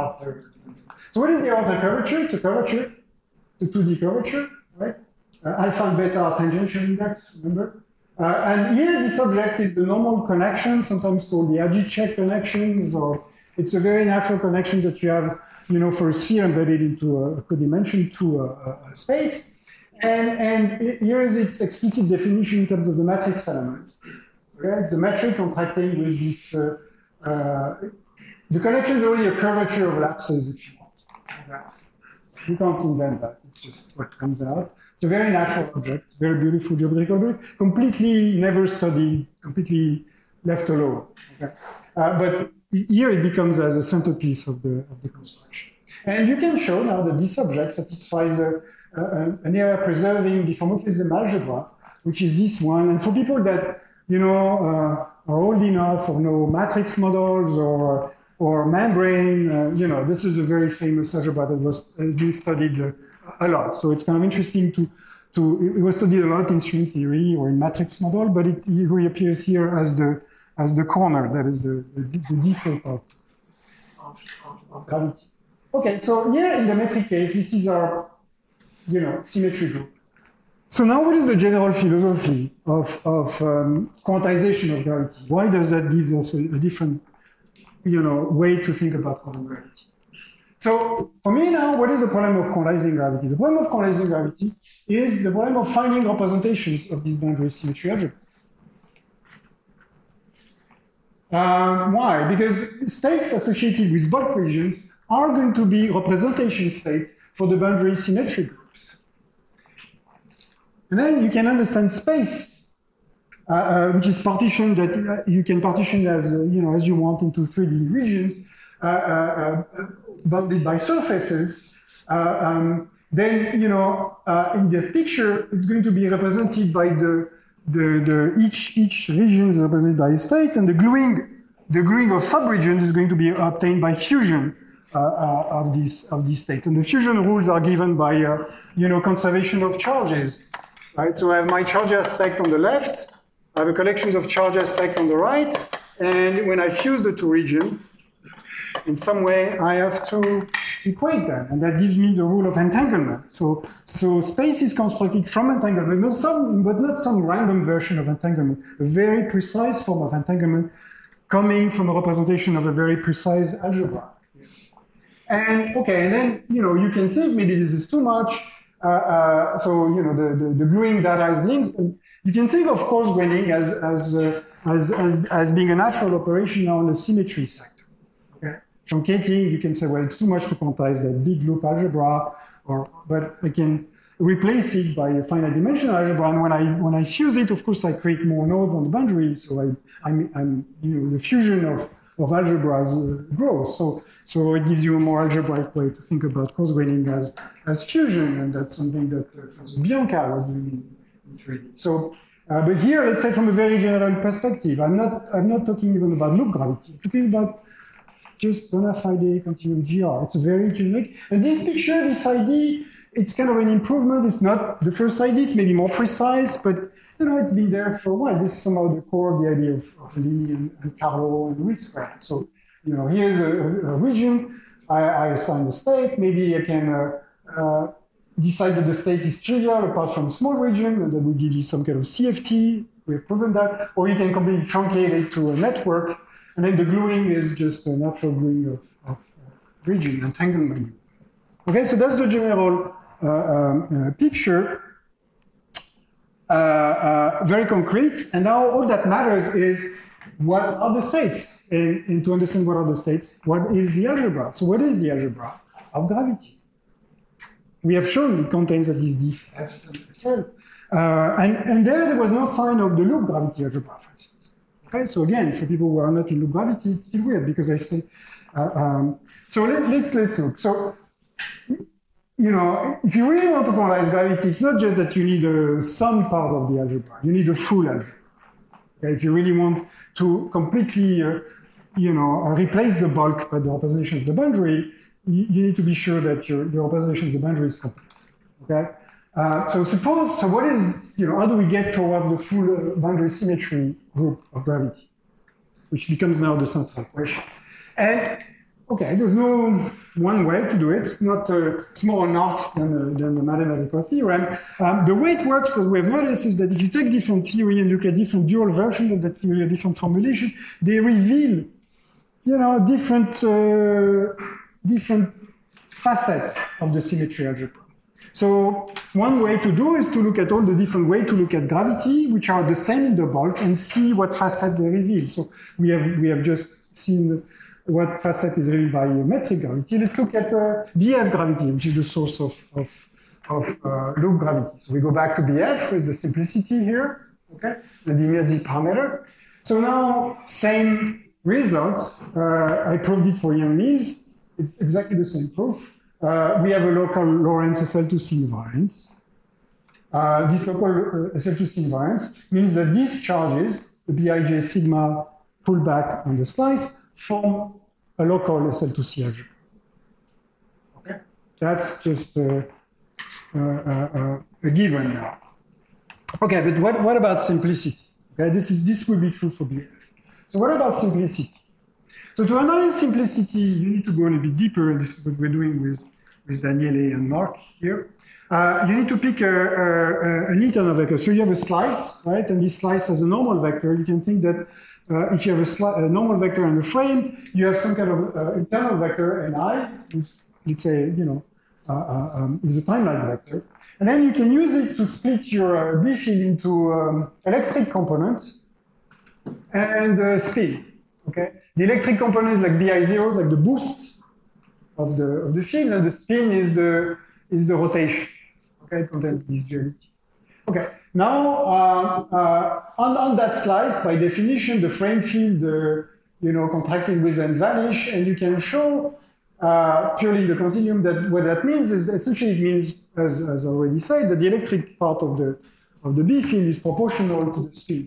[SPEAKER 1] So what is the outer curvature? It's a curvature. It's a two D curvature, right? Uh, alpha and beta are tangential index, remember? Uh, and here this object is the normal connection, sometimes called the Ajicek connections, or it's a very natural connection that you have, you know, for a sphere embedded into a codimension to a, a space. And, and it, here is its explicit definition in terms of the matrix element. Okay? It's the metric contracting with this, uh, uh, the connection is already a curvature of lapses, if you want. Okay? You can't invent that, it's just what comes out. It's a very natural object, very beautiful geometrical object, completely never studied, completely left alone. Okay? Uh, but here it becomes as a centerpiece of the, of the construction. And you can show now that this object satisfies a, a, an area preserving diffeomorphism algebra, which is this one. And for people that, you know, uh, are old enough or know matrix models or, or membrane, uh, you know, this is a very famous algebra that was has been studied uh, a lot. So it's kind of interesting to, to, it was studied a lot in string theory or in matrix model, but it, it reappears here as the, as the corner, that is the, the, the default part of, of, of gravity. Okay, so here in the metric case, this is our, you know, symmetry group. So now what is the general philosophy of, of um, quantization of gravity? Why does that give us a, a different, you know, way to think about quantum gravity? So for me now, what is the problem of quantizing gravity? The problem of quantizing gravity is the problem of finding representations of this boundary symmetry algebra. Um, why? Because states associated with bulk regions are going to be representation state for the boundary symmetry groups. And then you can understand space, uh, uh, which is partitioned that uh, you can partition as uh, you know as you want into three D regions, uh, uh, uh, bounded by surfaces. Uh, um, then you know uh, in the picture it's going to be represented by the the, the each each region is represented by a state, and the gluing the gluing of subregions is going to be obtained by fusion uh, uh, of these of these states. And the fusion rules are given by uh, you know conservation of charges. Right, so I have my charge aspect on the left, I have a collection of charge aspect on the right, and when I fuse the two regions, in some way I have to equate them, and that gives me the rule of entanglement. So, so space is constructed from entanglement, not some, but not some random version of entanglement, a very precise form of entanglement coming from a representation of a very precise algebra. And okay, and then you know you can think maybe this is too much. Uh, uh, so, you know, the, the, the gluing data is linked. And you can think of coarse graining as, as, uh, as, as, as being a natural operation on the symmetry sector. Okay? Truncating, you can say, well, it's too much to quantize that big loop algebra, or, but I can replace it by a finite dimensional algebra. And when I, when I fuse it, of course, I create more nodes on the boundary. So I, I'm, I'm, you know, the fusion of, of algebras uh, grows. So, so it gives you a more algebraic way to think about coarse graining as, as fusion, and that's something that uh, Bianca was doing in, in three D. So, uh, but here, let's say from a very general perspective, I'm not, I'm not talking even about loop gravity. I'm talking about just bona fide continuum G R. It's very generic. And this picture, this I D, it's kind of an improvement. It's not the first I D, it's maybe more precise, but you know, it's been there for a while. This is somehow the core of the idea of, of Lee and, and Carlo and Luis. So, you know, here's a, a region, I, I assign the state, maybe I can uh, uh, decide that the state is trivial apart from small region, and that will give you some kind of C F T, we have proven that, or you can completely truncate it to a network, and then the gluing is just a natural gluing of, of, of region, entanglement. Okay, so that's the general uh, um, uh, picture, uh, uh, very concrete, and now all that matters is what are the states? And, and to understand what are the states, what is the algebra? So what is the algebra of gravity? We have shown it contains at least these F's and S L. Uh, and, and there, there was no sign of the loop gravity algebra, for instance. Okay, so again, for people who are not in loop gravity, it's still weird because I say, uh, um, so let, let's, let's look. So you know, if you really want to quantize gravity, it's not just that you need a some part of the algebra. You need a full algebra. Okay? If you really want to completely, uh, you know, uh, replace the bulk by the representation of the boundary, you, you need to be sure that your, the representation of the boundary is complex. Okay. Uh, so suppose, so what is, you know, how do we get towards the full uh, boundary symmetry group of gravity, which becomes now the central question. And okay, there's no one way to do it. It's not uh, it's more an art than, uh, than the mathematical theorem. Um, the way it works, as we have noticed, is that if you take different theory and look at different dual versions of that theory or different formulation, they reveal, you know, different uh, different facets of the symmetry algebra. So one way to do is to look at all the different ways to look at gravity, which are the same in the bulk, and see what facet they reveal. So we have we have just seen what facet is revealed by metric gravity. Let's look at uh, B F gravity, which is the source of, of, of uh, loop gravity. So we go back to B F with the simplicity here, okay, and the immediate parameter. So now, same results. Uh, I proved it for Yang-Mills. It's exactly the same proof. Uh, we have a local Lorentz S L two C invariance. Uh, this local uh, S L two C invariance means that these charges, the Bij sigma pullback on the slice, form a local S L two C algebra. Okay, that's just uh, uh, uh, a given now. Okay, but what, what about simplicity? Okay, this is this will be true for B F. So what about simplicity? So to analyze simplicity, you need to go a little bit deeper, and this is what we're doing with, with Daniele and Mark here. Uh, you need to pick a, a, an internal vector. So you have a slice, right? And this slice has a normal vector. You can think that uh, if you have a, a normal vector and a frame, you have some kind of uh, internal vector, and I, which let's say, you know, uh, uh, um, is a timeline vector. And then you can use it to split your uh, B field into um, electric component and uh, spin. Okay, the electric component is like B I zero, like the boost of the of the field, and the spin is the is the rotation. Okay, it contains this duality. Okay, now uh, uh, on on that slice, by definition, the frame field, uh, you know, contracting with and vanish, and you can show uh, purely in the continuum that what that means is essentially it means, as as already said, that the electric part of the of the B field is proportional to the spin.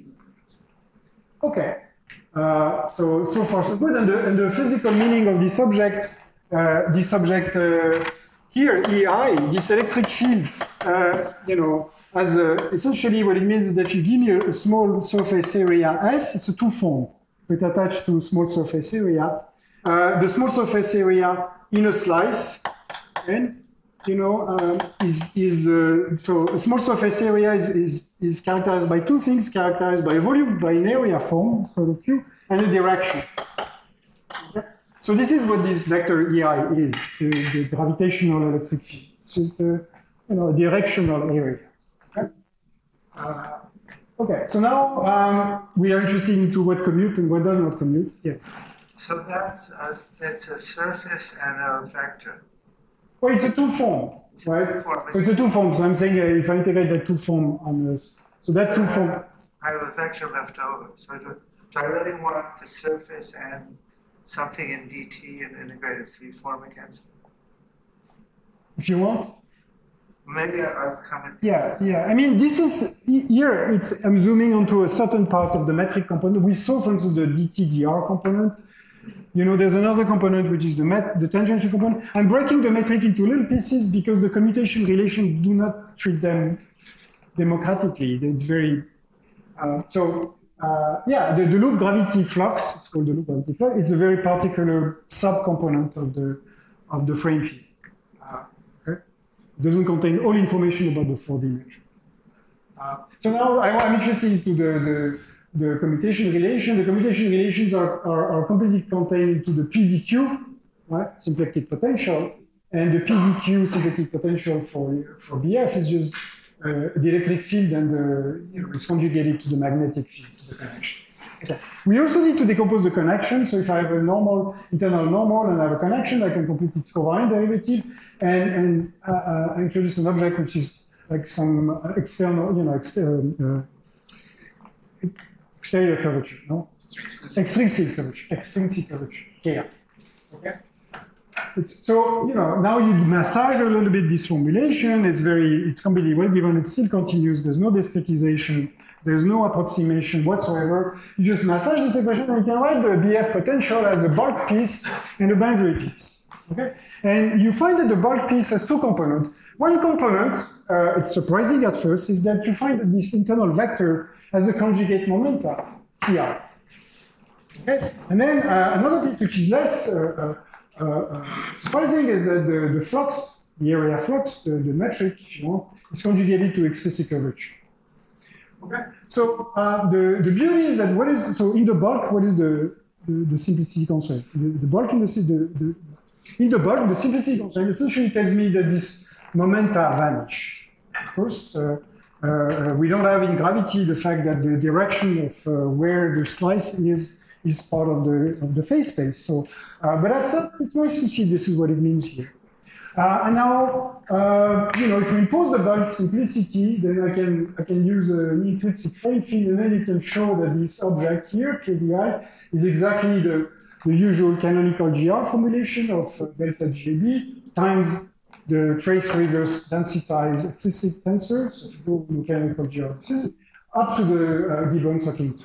[SPEAKER 1] Okay. Uh, so, so far so good, and the, and the physical meaning of this object, uh, this object uh, here, E I, this electric field, uh, you know, as a, essentially what it means is that if you give me a, a small surface area S, it's a two-form. It's attached to a small surface area. Uh, the small surface area in a slice, and you know, um, is is uh, so a small surface area is, is is characterized by two things: characterized by a volume, by an area form, sort of Q, and a direction. Okay? So this is what this vector E I is: the, the gravitational electric field. It's just a, you know, a directional area. Okay. Uh, okay. So now um, we are interested into what commute and what does not commute. Yes.
[SPEAKER 2] So that's a, it's a surface and a vector.
[SPEAKER 1] Well, it's a two-form, right? Two form. So it's a two-form. So I'm saying uh, if I integrate that two-form on this, so that two-form.
[SPEAKER 2] I have a vector left over. So do, do I really want the surface and something in dt and integrate a three-form against it?
[SPEAKER 1] If you want.
[SPEAKER 2] Maybe I'll come with.
[SPEAKER 1] Yeah, yeah. I mean, this is here. It's I'm zooming onto a certain part of the metric component. We saw, for instance, the dt dr component. You know, there's another component which is the met, the tangential component. I'm breaking the metric into little pieces because the commutation relations do not treat them democratically. It's very uh, so. Uh, yeah, the, the loop gravity flux. It's called the loop gravity flux. It's a very particular subcomponent of the of the frame field. Uh, okay, it doesn't contain all information about the four dimension. Uh, so now I, I'm interested into the the. The commutation relation. The commutation relations are, are, are completely contained into the P D Q, right? Symplectic potential, and the P D Q symplectic potential for for B F is just uh, the electric field and the, you know, it's conjugated to the magnetic field, to the connection. Okay. We also need to decompose the connection. So if I have a normal internal normal and I have a connection, I can compute its covariant derivative and and uh, uh, introduce an object which is like some external, you know, external. Uh, Exterior curvature, no? Extrinsic curvature. Extrinsic curvature. Yeah. Okay. it's, so, you know, now you massage a little bit this formulation. It's very, it's completely well given. It still continues. There's no discretization. There's no approximation whatsoever. You just massage this equation and you can write the B F potential as a bulk piece and a boundary piece. Okay? And you find that the bulk piece has two components. One component, uh, it's surprising at first, is that you find that this internal vector has a conjugate momenta, P I. Okay? And then uh, another piece which is less uh, uh, uh, surprising is that the, the flux, the area flux, the, the metric, if you want, is conjugated to excessive curvature. Okay? So uh, the, the beauty is that what is, so in the bulk, what is the, the, the simplicity constraint? The, the bulk in the, the, the, in the bulk, the simplicity constraint essentially tells me that this momenta vanish. Of course, uh, uh, we don't have in gravity the fact that the direction of uh, where the slice is is part of the of the phase space. So, uh, but that's uh, it's nice to see this is what it means here. Uh, and now, uh, you know, if we impose the bulk simplicity, then I can I can use an intrinsic frame field, and then you can show that this object here, K D I, is exactly the the usual canonical G R formulation of uh, delta G A B times the trace reverse densitized explicit tensor, so if you go mechanical G R, up to the uh, Gibbon sucking.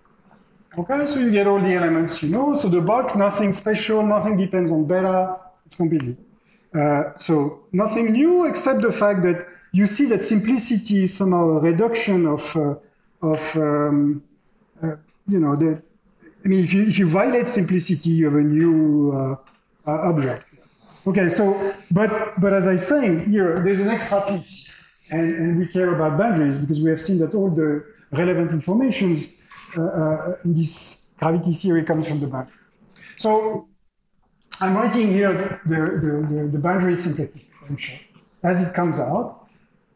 [SPEAKER 1] Okay, so you get all the elements you know. So the bulk, nothing special, nothing depends on beta, it's completely. Uh, so nothing new except the fact that you see that simplicity is somehow a reduction of, uh, of um, uh, you know, the, I mean, if you, if you violate simplicity, you have a new uh, uh, object. Okay, so, but, but as I was saying, here, there's an extra piece, and, and we care about boundaries because we have seen that all the relevant informations uh, uh, in this gravity theory comes from the boundary. So, I'm writing here the, the, the, the boundary symplectic potential as it comes out.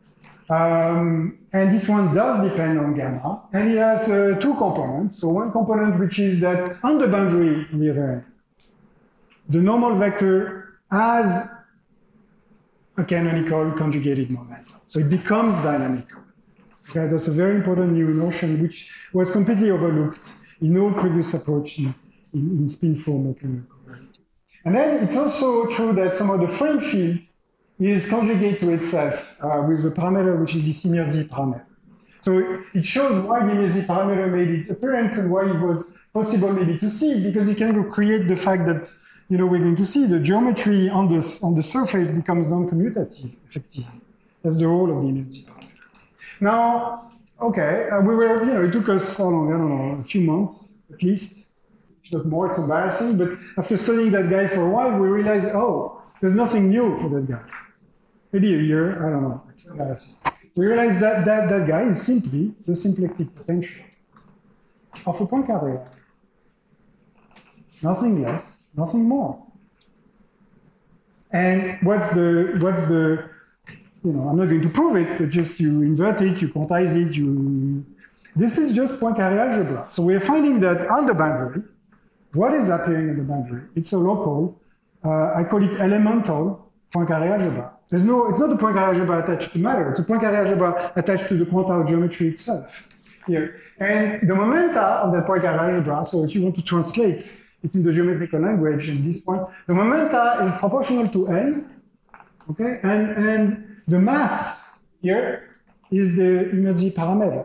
[SPEAKER 1] Um, and this one does depend on gamma, and it has uh, two components. So one component which is that on the boundary, on the other end, the normal vector has a canonical conjugated momentum. So it becomes dynamical. Okay, that's a very important new notion which was completely overlooked in all previous approach in, in, in spin-four mechanical reality. And then it's also true that some of the frame field is conjugate to itself uh, with a parameter which is this Immirzi parameter. So it shows why the Immirzi parameter made its appearance and why it was possible maybe to see it, because it can create the fact that, you know, we're going to see the geometry on the, on the surface becomes non-commutative, effectively. That's the role of the Immirzi parameter. Now, okay, uh, we were, you know, it took us, how long, I don't know, a few months at least, if not more, it's embarrassing, but after studying that guy for a while, we realized, oh, there's nothing new for that guy. Maybe a year, I don't know, it's embarrassing. We realized that that, that guy is simply the symplectic potential of a Poincare. Nothing less, nothing more. And what's the, what's the, you know, I'm not going to prove it, but just you invert it, you quantize it, you, this is just Poincare algebra. So we're finding that on the boundary, what is appearing in the boundary? It's a local, uh, I call it elemental Poincare algebra. There's no, it's not a Poincare algebra attached to matter, it's a Poincare algebra attached to the quantum geometry itself. Here. And the momenta of that Poincare algebra, so if you want to translate it in the geometrical language at this point, the momenta is proportional to n, okay? And, and the mass here is the Immirzi parameter.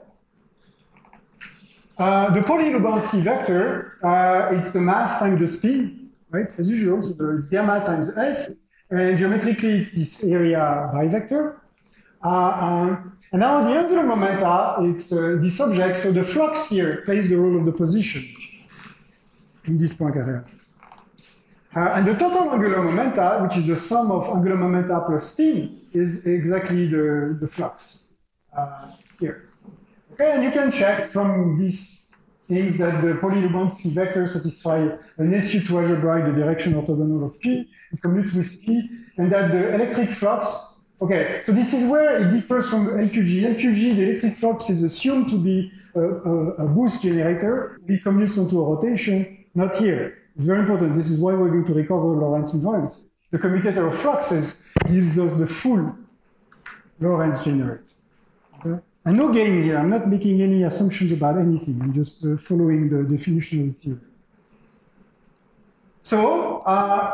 [SPEAKER 1] Uh, the Pauli-Lubanski vector, uh, it's the mass times the spin, right? As usual, so the, it's gamma times s, and geometrically it's this area bivector. Uh, um, and now the angular momenta, it's uh, this object, so the flux here plays the role of the position in this Poincare. Uh, and the total angular momenta, which is the sum of angular momenta plus spin, is exactly the, the flux uh, here. Okay, and you can check from these things that the Pauli-Lubanski vector satisfy an S U two algebra in the direction orthogonal of P, it commutes with P, and that the electric flux, okay, so this is where it differs from L Q G. L Q G, the electric flux is assumed to be a, a, a boost generator, it commutes onto a rotation, not here. It's very important, this is why we're going to recover Lorentz invariance. The commutator of fluxes gives us the full Lorentz generator. Okay? And no game here, I'm not making any assumptions about anything, I'm just uh, following the definition of the theory. So, uh,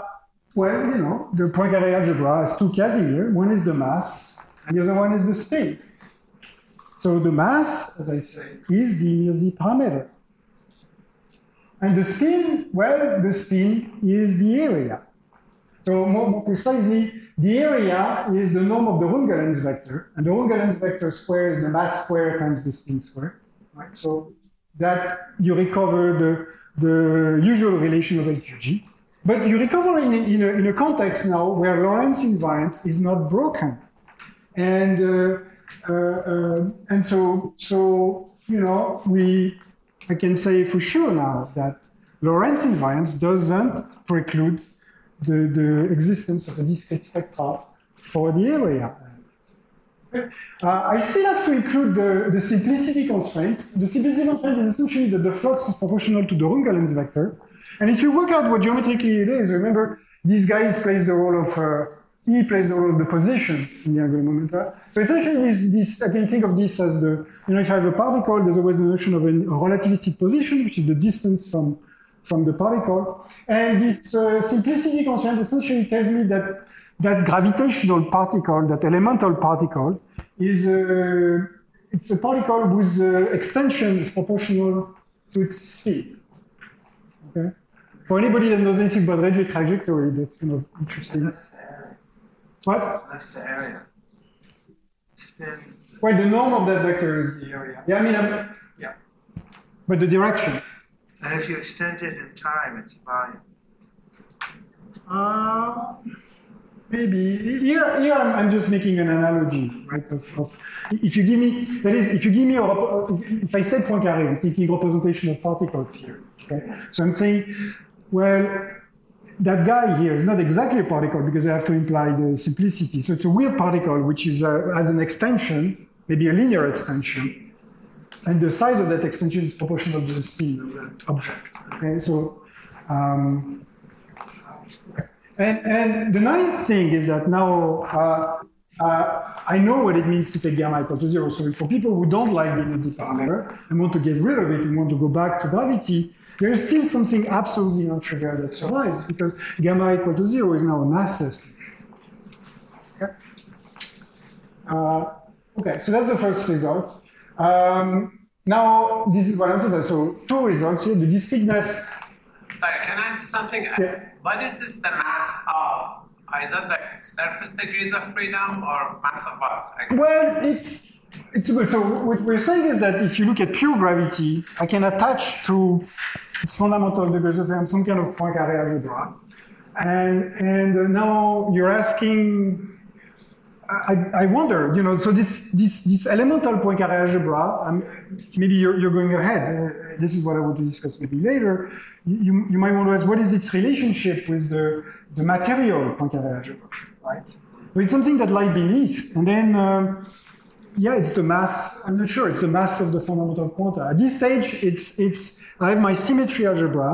[SPEAKER 1] Well, you know, the Poincaré algebra has two Casimir. One is the mass, and the other one is the spin. So the mass, as I say, is the Emile-Z parameter. And the spin, well, the spin is the area. So more, more precisely, the area is the norm of the Runge-Lenz vector, and the Runge-Lenz vector square is the mass square times the spin square. Right? So that you recover the, the usual relation of L Q G. But you recover in a, in, a, in a context now where Lorentz invariance is not broken. And, uh, uh, uh, and so, so, you know, we, I can say for sure now that Lorentz invariance doesn't preclude the, the existence of a discrete spectra for the area. Uh, I still have to include the, the simplicity constraints. The simplicity constraint is essentially that the flux is proportional to the Runge-Lenz vector. And if you work out what geometrically it is, remember, these guys plays the role of, uh, E plays the role of the position in the angular momenta. So essentially, this, this, I can think of this as the, you know, if I have a particle, there's always the notion of a relativistic position, which is the distance from, from the particle. And this uh, simplicity constraint essentially tells me that that gravitational particle, that elemental particle, is a, it's a particle whose uh, extension is proportional to its speed. Okay? For anybody that knows anything about radio trajectory, that's kind of interesting. What?
[SPEAKER 2] That's the area. Spin.
[SPEAKER 1] Well, the norm of that vector is the area. Yeah, I mean, I'm, yeah. But the direction.
[SPEAKER 2] And if you extend it in time, it's a volume.
[SPEAKER 1] Uh, maybe. Here, here I'm, I'm just making an analogy, right? Of, of, if you give me, that is, if you give me, a, if I say Poincaré, I'm thinking representation of particle theory. Okay? So I'm saying, well, that guy here is not exactly a particle because I have to imply the simplicity. So it's a weird particle which is uh, has an extension, maybe a linear extension, and the size of that extension is proportional to the spin of that object. Okay, so um, and and the nice thing is that now uh, uh, I know what it means to take gamma equal to zero. So for people who don't like the Emile-Z parameter and want to get rid of it and want to go back to gravity, there is still something absolutely non-trivial that survives because gamma equal to zero is now a massless. Okay. Uh, okay, so that's the first result. Um, now, this is what I emphasize. So, two results here: the discreteness.
[SPEAKER 3] Sorry, can I ask you something?
[SPEAKER 1] Yeah.
[SPEAKER 3] What is this the mass of? Is that the surface degrees of freedom or mass of what?
[SPEAKER 1] Well, it's it's good. So what we're saying is that if you look at pure gravity, I can attach to its fundamental degrees of freedom some kind of Poincaré algebra, and and uh, now you're asking. I, I wonder, you know, so this this this elemental Poincaré algebra. Um, maybe you're you're going ahead. Uh, this is what I want to discuss maybe later. You you might want to ask what is its relationship with the the material Poincaré algebra, right? But it's something that lies beneath, and then. Um, Yeah, it's the mass. I'm not sure. It's the mass of the fundamental quanta. At this stage, it's it's. I have my symmetry algebra.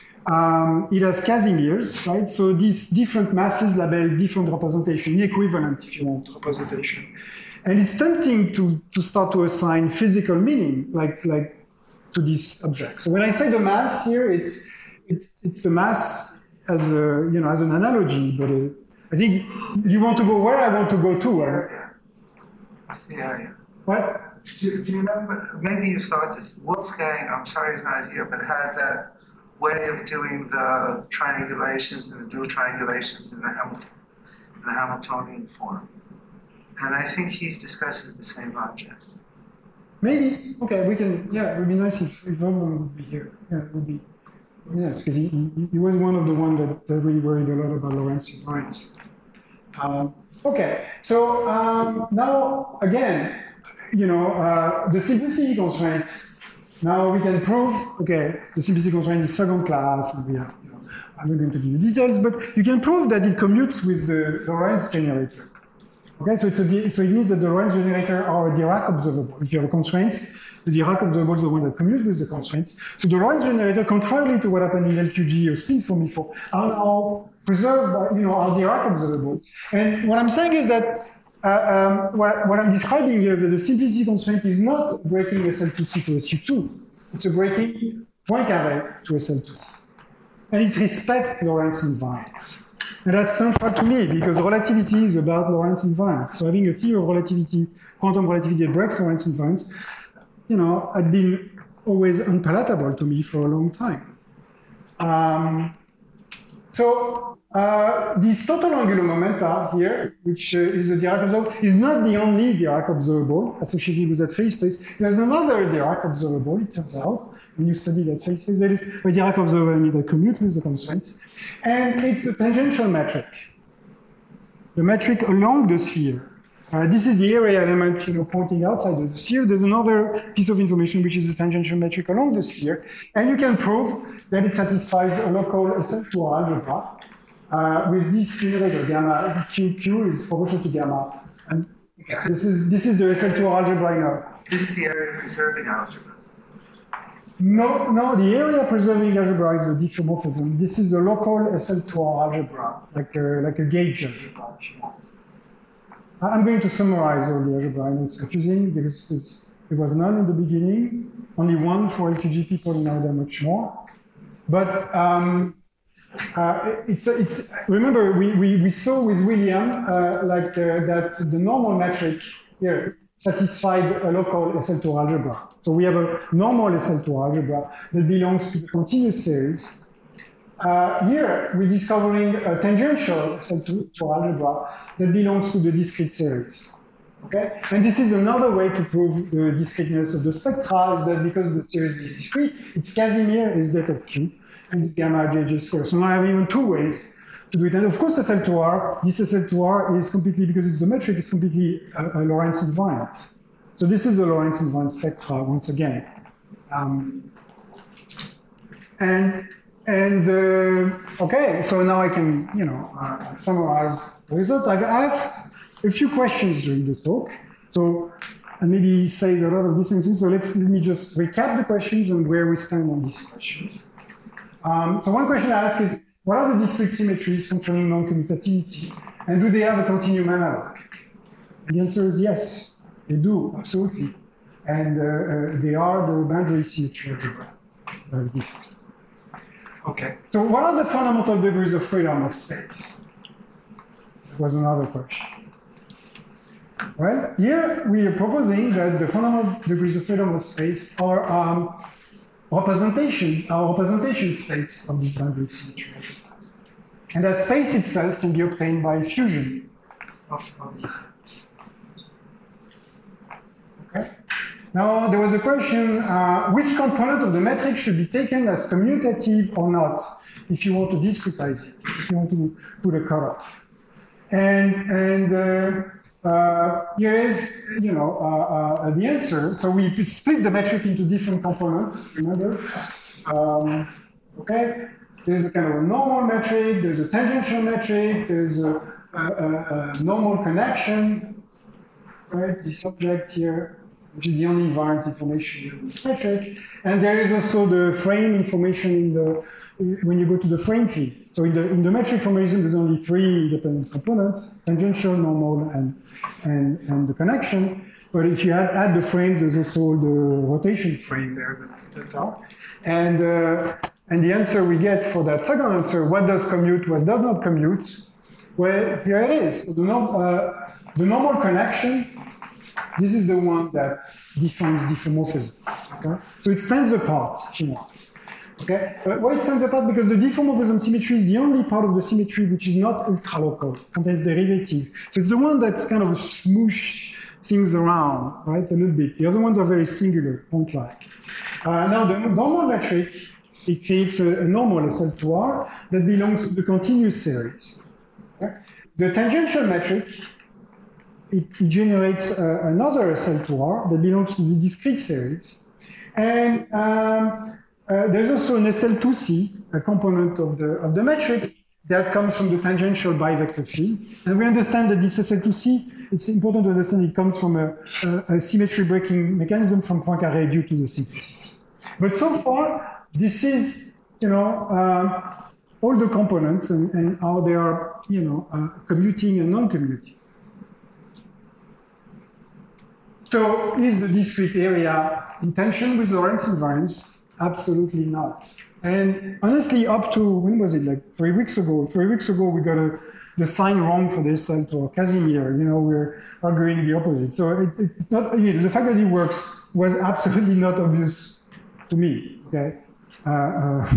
[SPEAKER 1] Um, it has Casimirs, right? So these different masses label different representation, equivalent, if you want, representation. And it's tempting to to start to assign physical meaning, like like to this object. So when I say the mass here, it's it's it's the mass as a you know as an analogy. But uh, I think you want to go where I want to go to. Right?
[SPEAKER 2] What's the area?
[SPEAKER 1] What?
[SPEAKER 2] Do, do you remember? Maybe you thought this. Wolfgang, I'm sorry he's not here, but had that way of doing the triangulations and the dual triangulations in the Hamilton, in the Hamiltonian form. And I think he discusses the same object.
[SPEAKER 1] Maybe. Okay, we can. Yeah, it would be nice if, if everyone would be here. Yeah, it would be. Yes, because he, he, he was one of the ones that, that really worried a lot about Lorentz invariance. Um, Okay, so um, now again, you know, uh, the simplicity constraints. Now we can prove, okay, the simplicity constraint is second class, and we have, you know, I'm not going to give you details, but you can prove that it commutes with the Lorentz generator. Okay, so, it's a, so it means that the Lorentz generator are a Dirac observable. If you have a constraint, the Dirac observable is the one that commutes with the constraints. So the Lorentz generator, contrarily to what happened in L Q G or spin form before, are now preserved by, you know, our Dirac observables. And what I'm saying is that uh, um, what, what I'm describing here is that the simplicity constraint is not breaking S L two C to S U two. It's a breaking Poincaré to S L two C. And it respects Lorentz invariance. And that's central to me, because relativity is about Lorentz invariance. So having a theory of relativity, quantum relativity that breaks Lorentz invariance, you know, had been always unpalatable to me for a long time. Um, so uh, this total angular momenta here, which uh, is a Dirac observable, is not the only Dirac observable associated with that phase space. There's another Dirac observable, it turns out, when you study that phase space. There is a Dirac observable that commute with the constraints. And it's a tangential metric, the metric along the sphere. Uh, this is the area element, you know, pointing outside of the sphere. There's another piece of information which is the tangential metric along the sphere, and you can prove that it satisfies a local S L two R algebra uh, with this generator gamma Q Q is proportional to gamma, and this is this is the S L two R algebra in a.
[SPEAKER 2] This is the area preserving algebra.
[SPEAKER 1] No, no, the area preserving algebra is a diffeomorphism. This is a local S L two R algebra, like a, like a gauge algebra, if you want. I'm going to summarize all the algebra. I know it's confusing because it's, there was none in the beginning, only one for L Q G people, now there are much more. But um, uh, it's, it's, remember, we, we, we saw with William uh, like uh, that the normal metric here satisfied a local S L two R algebra. So we have a normal S L two R algebra that belongs to the continuous series. Uh, here, we're discovering a tangential S L two R algebra that belongs to the discrete series. Okay? And this is another way to prove the discreteness of the spectra, is that because the series is discrete, its Casimir is that of Q, and it's gamma J J squared. So now I have even two ways to do it. And of course, S L two R, this S L two R is completely, because it's a metric, it's completely a, a Lorentz invariance. So this is a Lorentz invariance spectra once again. Um, and and uh, okay, so now I can, you know, uh, summarize the result. I've asked a few questions during the talk, so and maybe say a lot of different things. So let's let me just recap the questions and where we stand on these questions. Um, so one question I ask is, what are the discrete symmetries controlling non-commutativity, and do they have a continuum analog? And the answer is yes, they do, absolutely. And uh, uh, they are the boundary symmetry algebra. Very different. Okay, so what are the fundamental degrees of freedom of space? That was another question. Well, here we are proposing that the fundamental degrees of freedom of space are um, representation, are representation states of these boundary symmetry algebras. And that space itself can be obtained by fusion of, of these states. Okay. Now, there was a question, uh, which component of the metric should be taken as commutative or not, if you want to discretize it, if you want to put a cutoff. And, and uh, uh, here is, you know, uh, uh, the answer. So we split the metric into different components, remember? Um, okay, there's a kind of a normal metric, there's a tangential metric, there's a, a, a, a normal connection, right? This object here, which is the only invariant information in this metric. And there is also the frame information in the, when you go to the frame field. So in the, in the metric formalism, there's only three independent components, tangential, normal, and, and, and the connection. But if you add, add the frames, there's also the rotation frame there that, that are. And, uh, and the answer we get for that second answer, what does commute, what does not commute? Well, here it is. So the, norm, uh, the normal connection, this is the one that defines diffeomorphism. Okay? So it stands apart, if you want. Okay? But why it stands apart? Because the diffeomorphism symmetry is the only part of the symmetry which is not ultralocal, contains derivative. So it's the one that's kind of smoosh things around, right, a little bit. The other ones are very singular, point-like. Uh, now, the normal metric, it creates a, a normal S L two R that belongs to the continuous series. Okay? The tangential metric, It, it generates uh, another S L two R that belongs to the discrete series. And um, uh, there's also an S L two C, a component of the, of the metric, that comes from the tangential bivector field. And we understand that this S L two C, it's important to understand it comes from a, a, a symmetry breaking mechanism from Poincaré due to the simplicity. But so far, this is, you know, um, all the components and, and how they are, you know, uh, commuting and non-commuting. So is the discrete area in tension with Lorentz invariance? Absolutely not. And honestly, up to, when was it, like three weeks ago? Three weeks ago, we got a, the sign wrong for this cell to Casimir. You know, we're arguing the opposite. So it, it's not, I mean, the fact that it works was absolutely not obvious to me, okay? Uh, uh,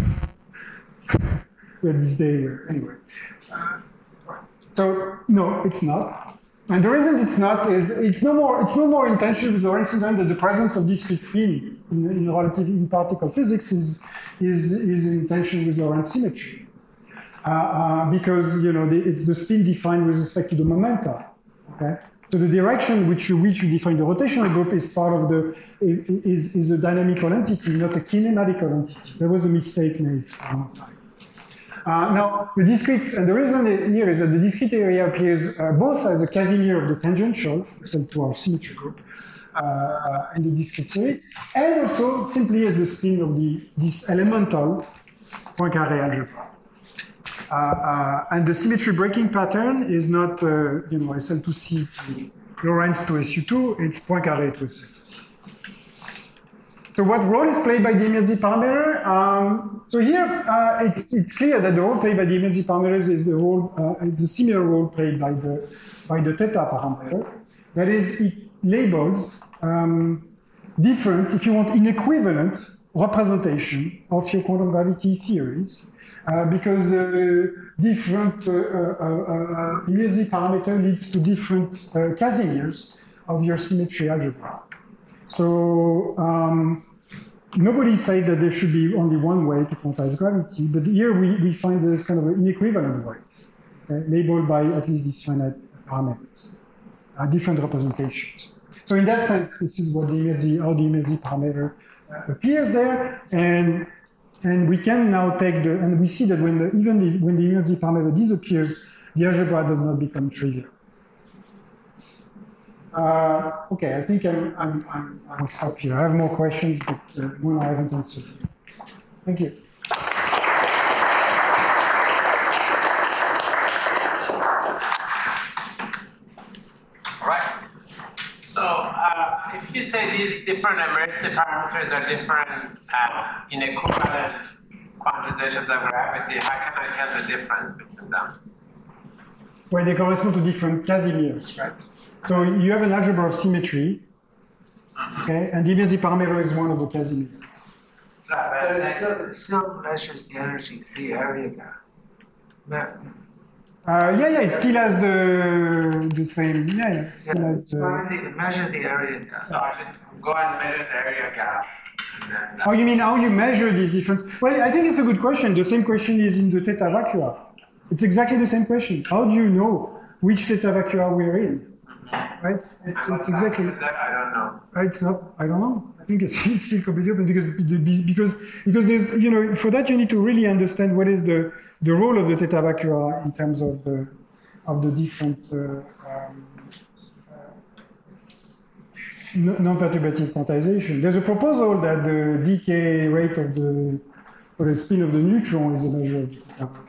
[SPEAKER 1] we had this day where, anyway. Uh, so, no, it's not. And the reason it's not is it's no more it's no more intentional with Lorentz syndrome that the presence of discrete spin in, in relative in particle physics is is is in tension with Lorentz symmetry uh, uh, because you know the, it's the spin defined with respect to the momenta. Okay, so the direction which you which you define the rotational group is part of the is is a dynamical entity, not a kinematical entity. There was a mistake made for a long time. Uh, now, the discrete, and the reason here is that the discrete area appears uh, both as a Casimir of the tangential, cell to our symmetry group, uh, in the discrete series, and also simply as the spin of the this elemental Poincaré algebra. Uh, uh, and the symmetry breaking pattern is not, uh, you know, S L two C to Lorentz to S U two, it's Poincaré to S L two C. So what role is played by the emergency parameter? Um, so here, uh, it's, it's clear that the role played by the emergency parameters is the role, uh, it's a similar role played by the by the theta parameter. That is, it labels um, different, if you want, inequivalent representation of your quantum gravity theories, uh, because uh, different uh, uh, uh, emergency parameter leads to different uh, Casimirs of your symmetry algebra. So um, nobody said that there should be only one way to quantize gravity, but here we, we find there's kind of inequivalent ways, okay, labeled by at least these finite parameters, uh, different representations. So in that sense, this is what the emergency, how the emergency parameter uh, appears there, and and we can now take the, and we see that when the, even the, when the emergency parameter disappears, the algebra does not become trivial. Uh, okay, I think I'm, I'm, I'm, I'll stop here. I have more questions, but uh, one I haven't answered. Thank you.
[SPEAKER 3] All right. So uh, if you say these different emergency parameters are different uh, in equivalent quantizations of gravity, how can I tell the difference between them?
[SPEAKER 1] Well, they correspond to different Casimirs, right? So you have an algebra of symmetry, okay, and the emergency parameter is one of the Casimir.
[SPEAKER 2] But it still, it still measures the energy, the area gap. But,
[SPEAKER 1] uh, yeah, yeah, it still has the the same. Yeah, yeah. It still
[SPEAKER 2] yeah,
[SPEAKER 1] has the,
[SPEAKER 2] the, measure the area gap.
[SPEAKER 3] So I should go and measure the area gap. And then
[SPEAKER 1] oh, you mean how you measure these different? Well, I think it's a good question. The same question is in the theta vacua. It's exactly the same question. How do you know which theta vacua we're in? Right? It's, it's exactly.
[SPEAKER 3] I don't know.
[SPEAKER 1] It's not. I don't know. I think it's, it's still completely open because because because there's you know for that you need to really understand what is the the role of the theta vacua in terms of the of the different uh, um, uh, non-perturbative quantization. There's a proposal that the decay rate of the or the spin of the neutron is a measure of the theta vacua.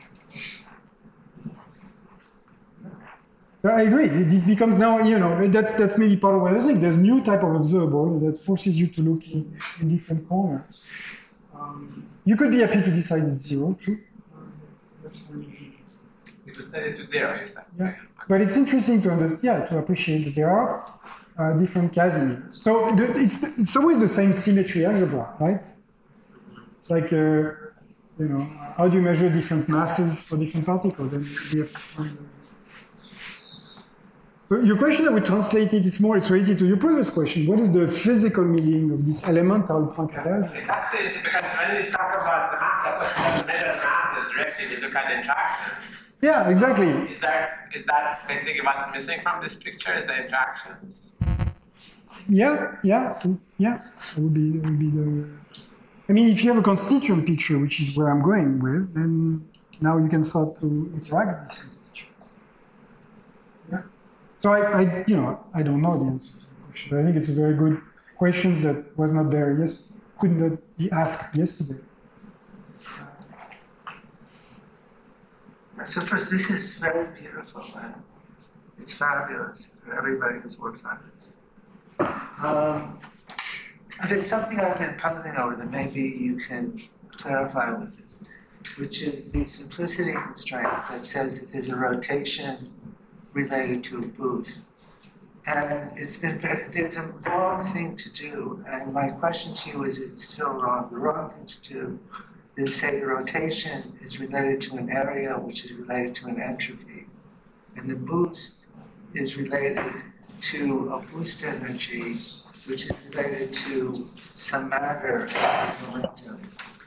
[SPEAKER 1] I agree. This becomes now, you know, that's that's maybe part of what I think. There's new type of observable that forces you to look in, in different corners. Um, you could be happy to decide it's zero too. That's really
[SPEAKER 3] You could set it to zero, you said.
[SPEAKER 1] yeah. But it's interesting to under, yeah to appreciate that there are uh, different Casimirs. So the, it's it's always the same symmetry algebra, right? It's like uh, you know, how do you measure different masses for different particles? Then we have to find. So your question that we translated, it's more, it's related to your previous question. What is the physical meaning of this elemental Poincaré?
[SPEAKER 3] It's actually because when we talk about the mass, of course, we measure masses directly, we look at interactions.
[SPEAKER 1] Yeah, exactly.
[SPEAKER 3] Is that, is that basically what's missing from this picture, is the interactions?
[SPEAKER 1] Yeah, yeah, yeah. That would be, that would be the... I mean, if you have a constituent picture, which is where I'm going with, then now you can start to interact with these constituents. Yeah. So I, I, you know, I don't know the answer to the question. I think it's a very good question that was not there. Yes, could not be asked yesterday.
[SPEAKER 2] So first, this is very beautiful, man. It's fabulous for everybody who's worked on this. Um, but it's something I've been puzzling over that maybe you can clarify with this, which is the simplicity constraint that says that there's a rotation related to a boost. And it's been very, it's a wrong thing to do. And my question to you is, it's still wrong. The wrong thing to do is say the rotation is related to an area which is related to an entropy. And the boost is related to a boost energy which is related to some matter momentum.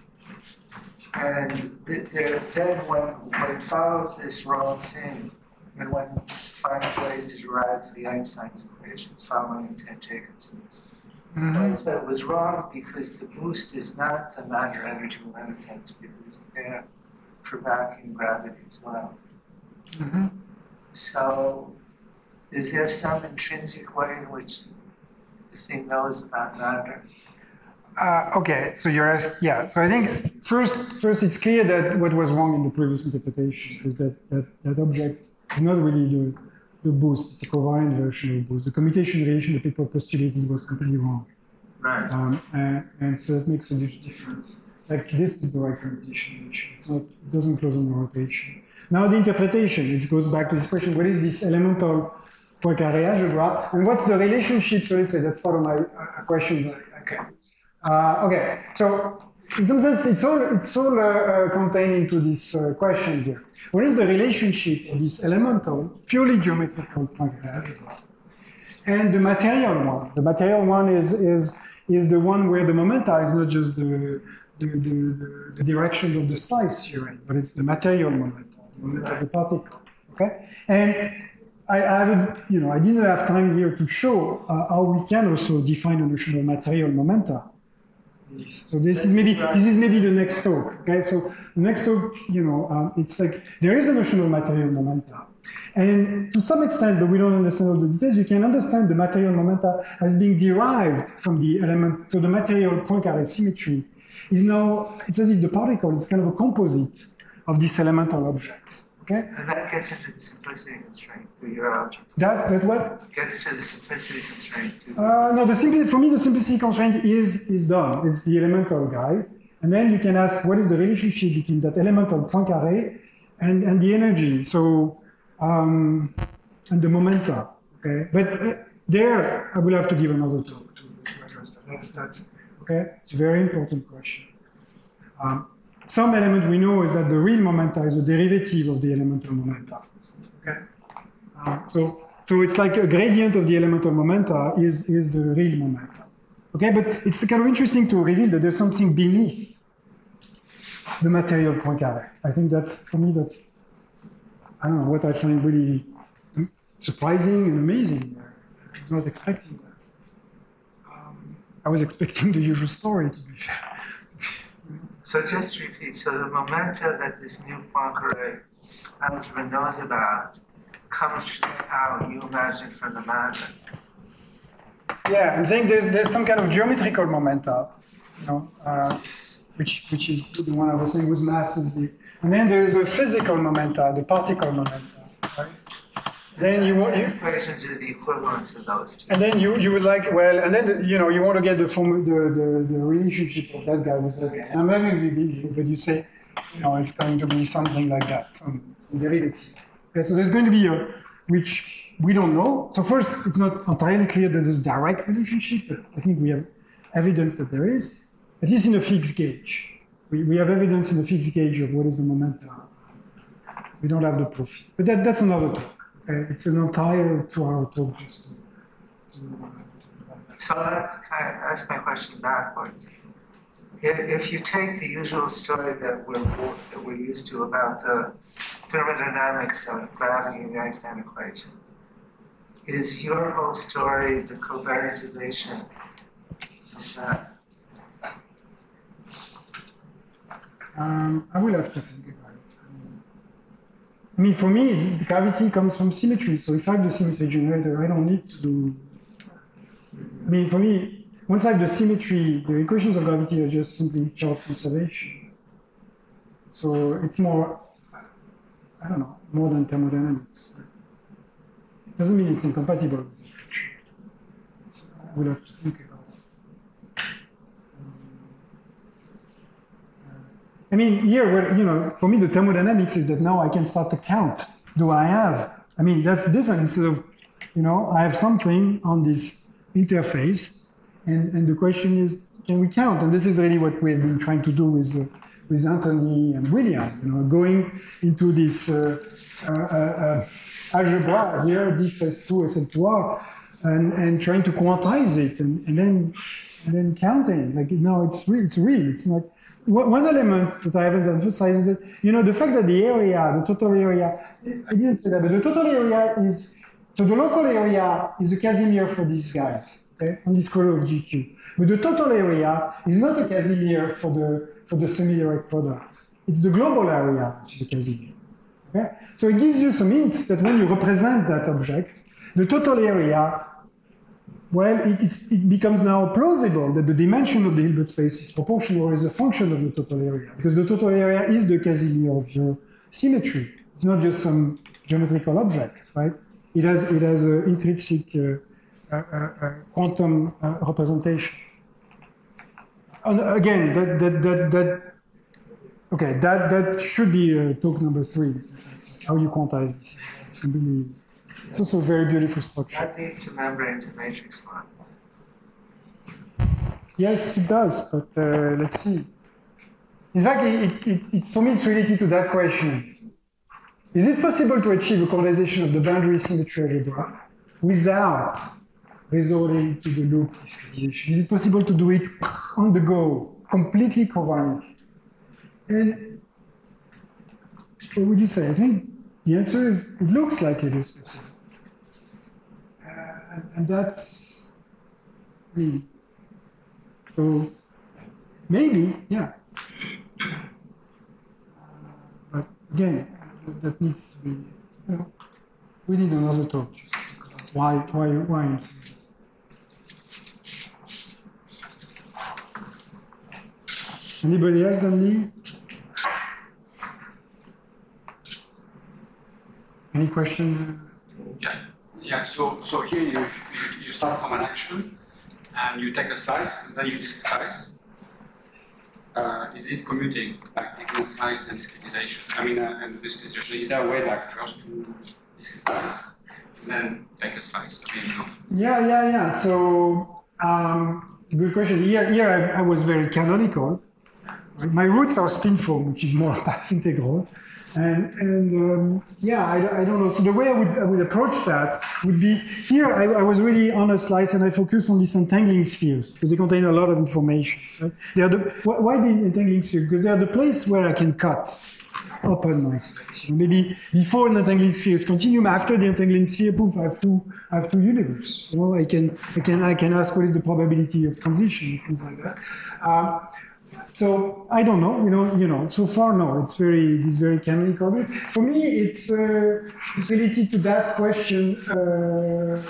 [SPEAKER 2] And there, then one, one follows this wrong thing, and one finds ways to derive the Einstein's equations following Ted Jacobson's. Mm-hmm. But it was wrong because the boost is not the matter energy momentum tensor, it's there for vacuum gravity as well.
[SPEAKER 1] Mm-hmm.
[SPEAKER 2] So, is there some intrinsic way in which the thing knows about matter?
[SPEAKER 1] Uh, okay, so you're asking, yeah. So I think first, first it's clear that what was wrong in the previous interpretation is that that, that object is not really the, the boost, it's a covariant version of the boost. The commutation relation that people postulated was completely wrong.
[SPEAKER 2] Right.
[SPEAKER 1] Um, and, and so that makes a huge difference. Like this is the right commutation relation. It's not, it doesn't close on the rotation. Now the interpretation, it goes back to this question, what is this elemental Poincaré algebra? And what's the relationship? So let's say that's part of my uh, question. Okay. Uh, okay, so in some sense, it's all, it's all uh, uh, contained into this uh, question here. What is the relationship of this elemental, purely geometrical Poincaré algebra and the material one? The material one is, is, is the one where the momenta is not just the, the, the, the direction of the slice here, but it's the material momenta, the momenta of the particle. Okay, and I, I haven't, you know, I didn't have time here to show uh, how we can also define a notion of material momenta. So this is maybe this is maybe the next talk. Okay, so the next talk, you know, um, it's like there is a notion of material momenta, and to some extent, but we don't understand all the details. You can understand the material momenta as being derived from the element. So the material Poincaré symmetry is now, it's as if the particle is kind of a composite of these elemental objects. Okay?
[SPEAKER 2] And that gets into the simplicity constraint through your algebra.
[SPEAKER 1] That, that what?
[SPEAKER 2] Gets to the simplicity constraint. Through
[SPEAKER 1] uh, no, the simpli- for me, the simplicity constraint is, is done. It's the elemental guy. And then you can ask, what is the relationship between that elemental Poincaré and, and the energy? So, um, and the momenta. Okay? But uh, there, I will have to give another talk to, to address that. That's, that's, okay? It's a very important question. Um, Some element we know is that the real momenta is a derivative of the elemental momenta, for instance. Okay, uh, so so it's like a gradient of the elemental momenta is is the real momenta. Okay, but it's kind of interesting to reveal that there's something beneath the material Poincaré. I think that's, for me, that's, I don't know, what I find really surprising and amazing there. I was not expecting that. Um, I was expecting the usual story, to be fair.
[SPEAKER 2] So just to repeat, so the momenta that this new Poincaré algebra knows about comes from how you imagine from the matter.
[SPEAKER 1] Yeah, I'm saying there's there's some kind of geometrical momenta, you know, uh, which which is the one I was saying whose mass is the, and then there's a physical momenta, the particle momenta, right? Then you want
[SPEAKER 2] equations are the equivalence of those two.
[SPEAKER 1] And then you you would like, well, and then you know you want to get the form the, the, the relationship of that guy with that guy. And I'm not going to give you, but you say, you know, it's going to be something like that, some, some derivative. Okay, so there's going to be a, which we don't know. So first, it's not entirely clear that there's a direct relationship, but I think we have evidence that there is, at least in a fixed gauge. We we have evidence in a fixed gauge of what is the momenta. We don't have the proof, but that that's another talk. Okay, it's an entire two-hour talk just to, to, uh,
[SPEAKER 2] So can I ask my question backwards? If, if you take the usual story that we're that we're used to about the thermodynamics of gravity and the Einstein equations, is your whole story the covariantization of that?
[SPEAKER 1] Um, I will have to think about it. I mean, for me, gravity comes from symmetry. So if I have the symmetry generator, I don't need to do. I mean, for me, once I have the symmetry, the equations of gravity are just simply charge conservation. So it's more, I don't know, more than thermodynamics. It doesn't mean it's incompatible with symmetry. I would have to think about it. Um, I mean, here, what, you know, for me, the thermodynamics is that now I can start to count. Do I have? I mean, that's different. Instead of, you know, I have something on this interface, and, and the question is, can we count? And this is really what we've been trying to do with, uh, with Anthony and William, you know, going into this uh, uh, uh, algebra here, D F S two, S L two R, and, and trying to quantize it, and, and then and then counting. Like, no, it's real. It's real. It's not. One element that I haven't emphasized is that, you know, the fact that the area, the total area, I didn't say that, but the total area is, so the local area is a Casimir for these guys, okay, on this color of G Q. But the total area is not a Casimir for the for the semi-direct product. It's the global area which is a Casimir. Okay? So it gives you some hints that when you represent that object, the total area, well, it, it's, it becomes now plausible that the dimension of the Hilbert space is proportional or is a function of the total area, because the total area is the Casimir of your symmetry. It's not just some geometrical object, right? It has it has an intrinsic uh, uh, uh, quantum uh, representation. And again, that that that that okay, that that should be uh, talk number three. How you quantize this? It's really, it's also a very beautiful structure.
[SPEAKER 2] That leads to membranes and matrix models.
[SPEAKER 1] Yes, it does, but uh, let's see. In fact, it, it, it, for me, it's related to that question. Is it possible to achieve a correlation of the boundary symmetry algebra without resorting to the loop discretization? Is it possible to do it on the go, completely covariantly? And what would you say? I think the answer is, it looks like it is possible. Uh, and, and that's me. So maybe, yeah. Uh, but again, that, that needs to be, you know, we need another talk. Why, why, why I'm saying that. Anybody else than me? Any question?
[SPEAKER 4] Yeah, yeah. So, so here you, you you start from an action, and you take a slice, and then you discretize. Uh, is it commuting, like taking a slice and discretization? I mean, uh, and discretization, is there a way like first to discretize, and then take a slice? I mean, no.
[SPEAKER 1] Yeah, yeah, yeah. So, um, good question. Here, here I, I was very canonical. My roots are spin foam, which is more path integral. And, and um, yeah, I, I don't know. So the way I would, I would approach that would be, here I, I was really on a slice and I focused on these entangling spheres because they contain a lot of information. Right? They are the, why the entangling sphere? Because they are the place where I can cut open my space. You know, maybe before an entangling sphere is continuum, after the entangling sphere, poof, I have two, I have two universes. You know, I can, I can, I can ask what is the probability of transition, things like that. Um, So I don't know, you know, you know. So far, no. It's very, it's very canonical. For me, it's uh, it's related to that question. Uh,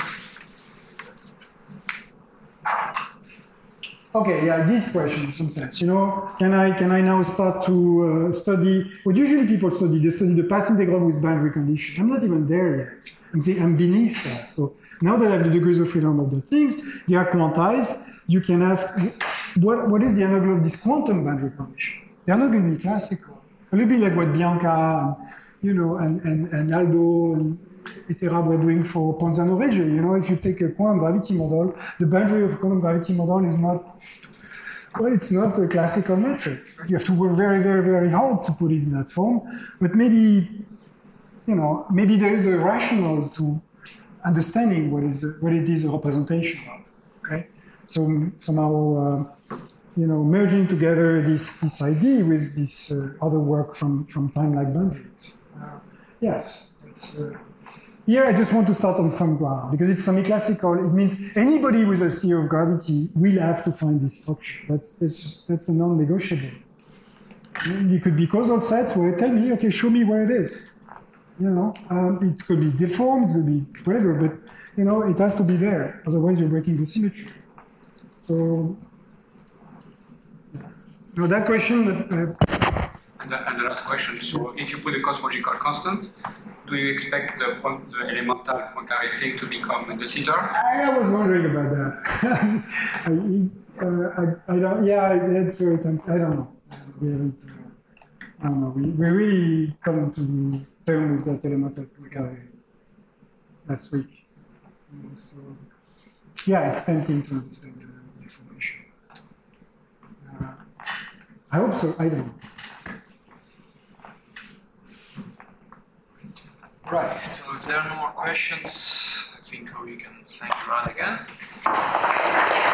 [SPEAKER 1] okay, yeah, this question in some sense. You know, can I can I now start to uh, study what usually people study? They study the path integral with boundary condition. I'm not even there yet. I'm, I'm beneath that. So now that I have the degrees of freedom of the things, they are quantized. You can ask. What, what is the analog of this quantum boundary condition? They are not going to be classical. A little bit like what Bianca and, you know, and, and, and Aldo and Eterab were doing for Ponzano-Regge. You know, if you take a quantum gravity model, the boundary of a quantum gravity model is not, well, it's not a classical metric. You have to work very, very, very hard to put it in that form. But maybe, you know, maybe there is a rationale to understanding what is what it is a representation of. Okay. So somehow, uh, you know, merging together this, this idea with this uh, other work from, from time-like boundaries. Uh, yes, it's, uh, here I just want to start on firm ground because it's semi-classical. It means anybody with a theory of gravity will have to find this structure. That's, that's just, that's a non-negotiable. It could be causal sets where tell me, okay, show me where it is. You know, um, it could be deformed, it could be whatever, but, you know, it has to be there. Otherwise you're breaking the symmetry. So, no, that question. Uh,
[SPEAKER 4] and, the, and the last question. So, if you put a cosmological constant, do you expect the, point, the elemental Poincare thing to become the center?
[SPEAKER 1] I, I was wondering about that. I, uh, I, I don't. Yeah, it's very tempting. I don't know. We haven't. Uh, I don't know, we, we really come to terms with that element that we got last week. So, yeah, it's tempting to understand the, the information. Uh, I hope so, I don't know.
[SPEAKER 5] Right, so if there are no more questions, I think we can thank Ron again.